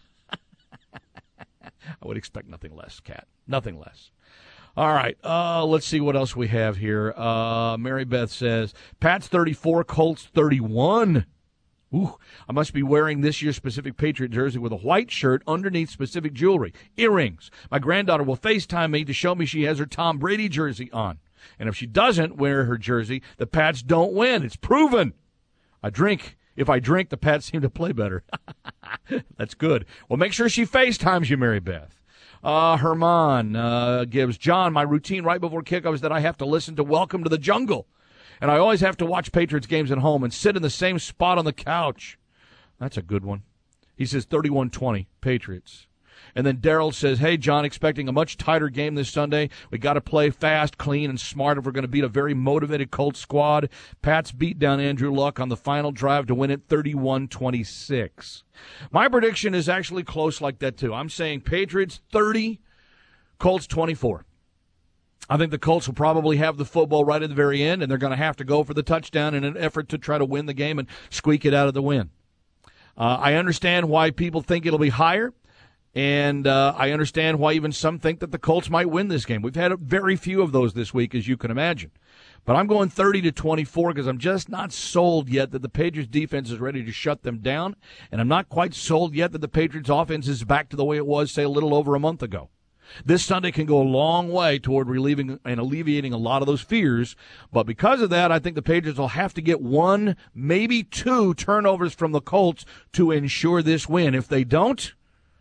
I would expect nothing less, Kat. Nothing less. All right, let's see what else we have here. Mary Beth says, Pats 34, Colts 31. Ooh, I must be wearing this year's specific Patriot jersey with a white shirt underneath specific jewelry. Earrings. My granddaughter will FaceTime me to show me she has her Tom Brady jersey on. And if she doesn't wear her jersey, the Pats don't win. It's proven. If I drink, the Pats seem to play better. That's good. Well, make sure she FaceTimes you, Mary Beth. Herman gives, John, my routine right before kickoff is that I have to listen to Welcome to the Jungle. And I always have to watch Patriots games at home and sit in the same spot on the couch. That's a good one. He says 31-20, Patriots. And then Daryl says, hey, John, expecting a much tighter game this Sunday. We got to play fast, clean, and smart if we're going to beat a very motivated Colts squad. Pats beat down Andrew Luck on the final drive to win it 31-26. My prediction is actually close like that, too. I'm saying Patriots 30, Colts 24. I think the Colts will probably have the football right at the very end, and they're going to have to go for the touchdown in an effort to try to win the game and squeak it out of the win. I understand why people think it'll be higher. And I understand why even some think that the Colts might win this game. We've had very few of those this week, as you can imagine. But I'm going 30-24 because I'm just not sold yet that the Patriots defense is ready to shut them down. And I'm not quite sold yet that the Patriots offense is back to the way it was, say, a little over a month ago. This Sunday can go a long way toward relieving and alleviating a lot of those fears. But because of that, I think the Patriots will have to get 1, maybe 2 turnovers from the Colts to ensure this win. If they don't,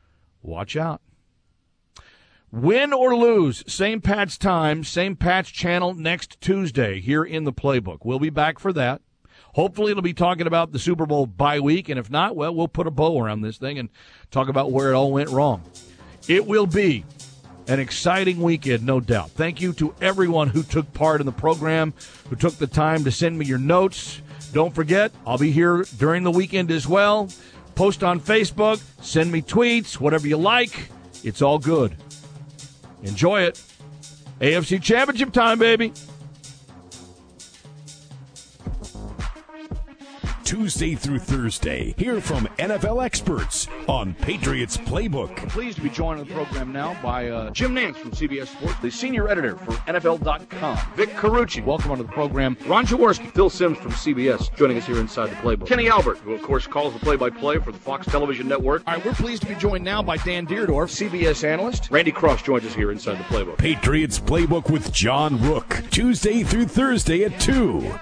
Watch out. Win or lose, same Pat's time, same Pat's channel next Tuesday here in the Playbook. We'll be back for that. Hopefully it'll be talking about the Super Bowl bye week, and if not, well, we'll put a bow around this thing and talk about where it all went wrong. It will be an exciting weekend, no doubt. Thank you to everyone who took part in the program, who took the time to send me your notes. Don't forget, I'll be here during the weekend as well. Post on Facebook, send me tweets, whatever you like. It's all good. Enjoy it. AFC Championship time, baby. Tuesday through Thursday, hear from NFL experts on Patriots Playbook. I'm pleased to be joined on the program now by Jim Nantz from CBS Sports, the senior editor for NFL.com. Vic Carucci, welcome onto the program. Ron Jaworski, Phil Simms from CBS, joining us here inside the Playbook. Kenny Albert, who of course calls the play-by-play for the Fox Television Network. All right, we're pleased to be joined now by Dan Dierdorf, CBS analyst. Randy Cross joins us here inside the Playbook. Patriots Playbook with John Rook, Tuesday through Thursday at 2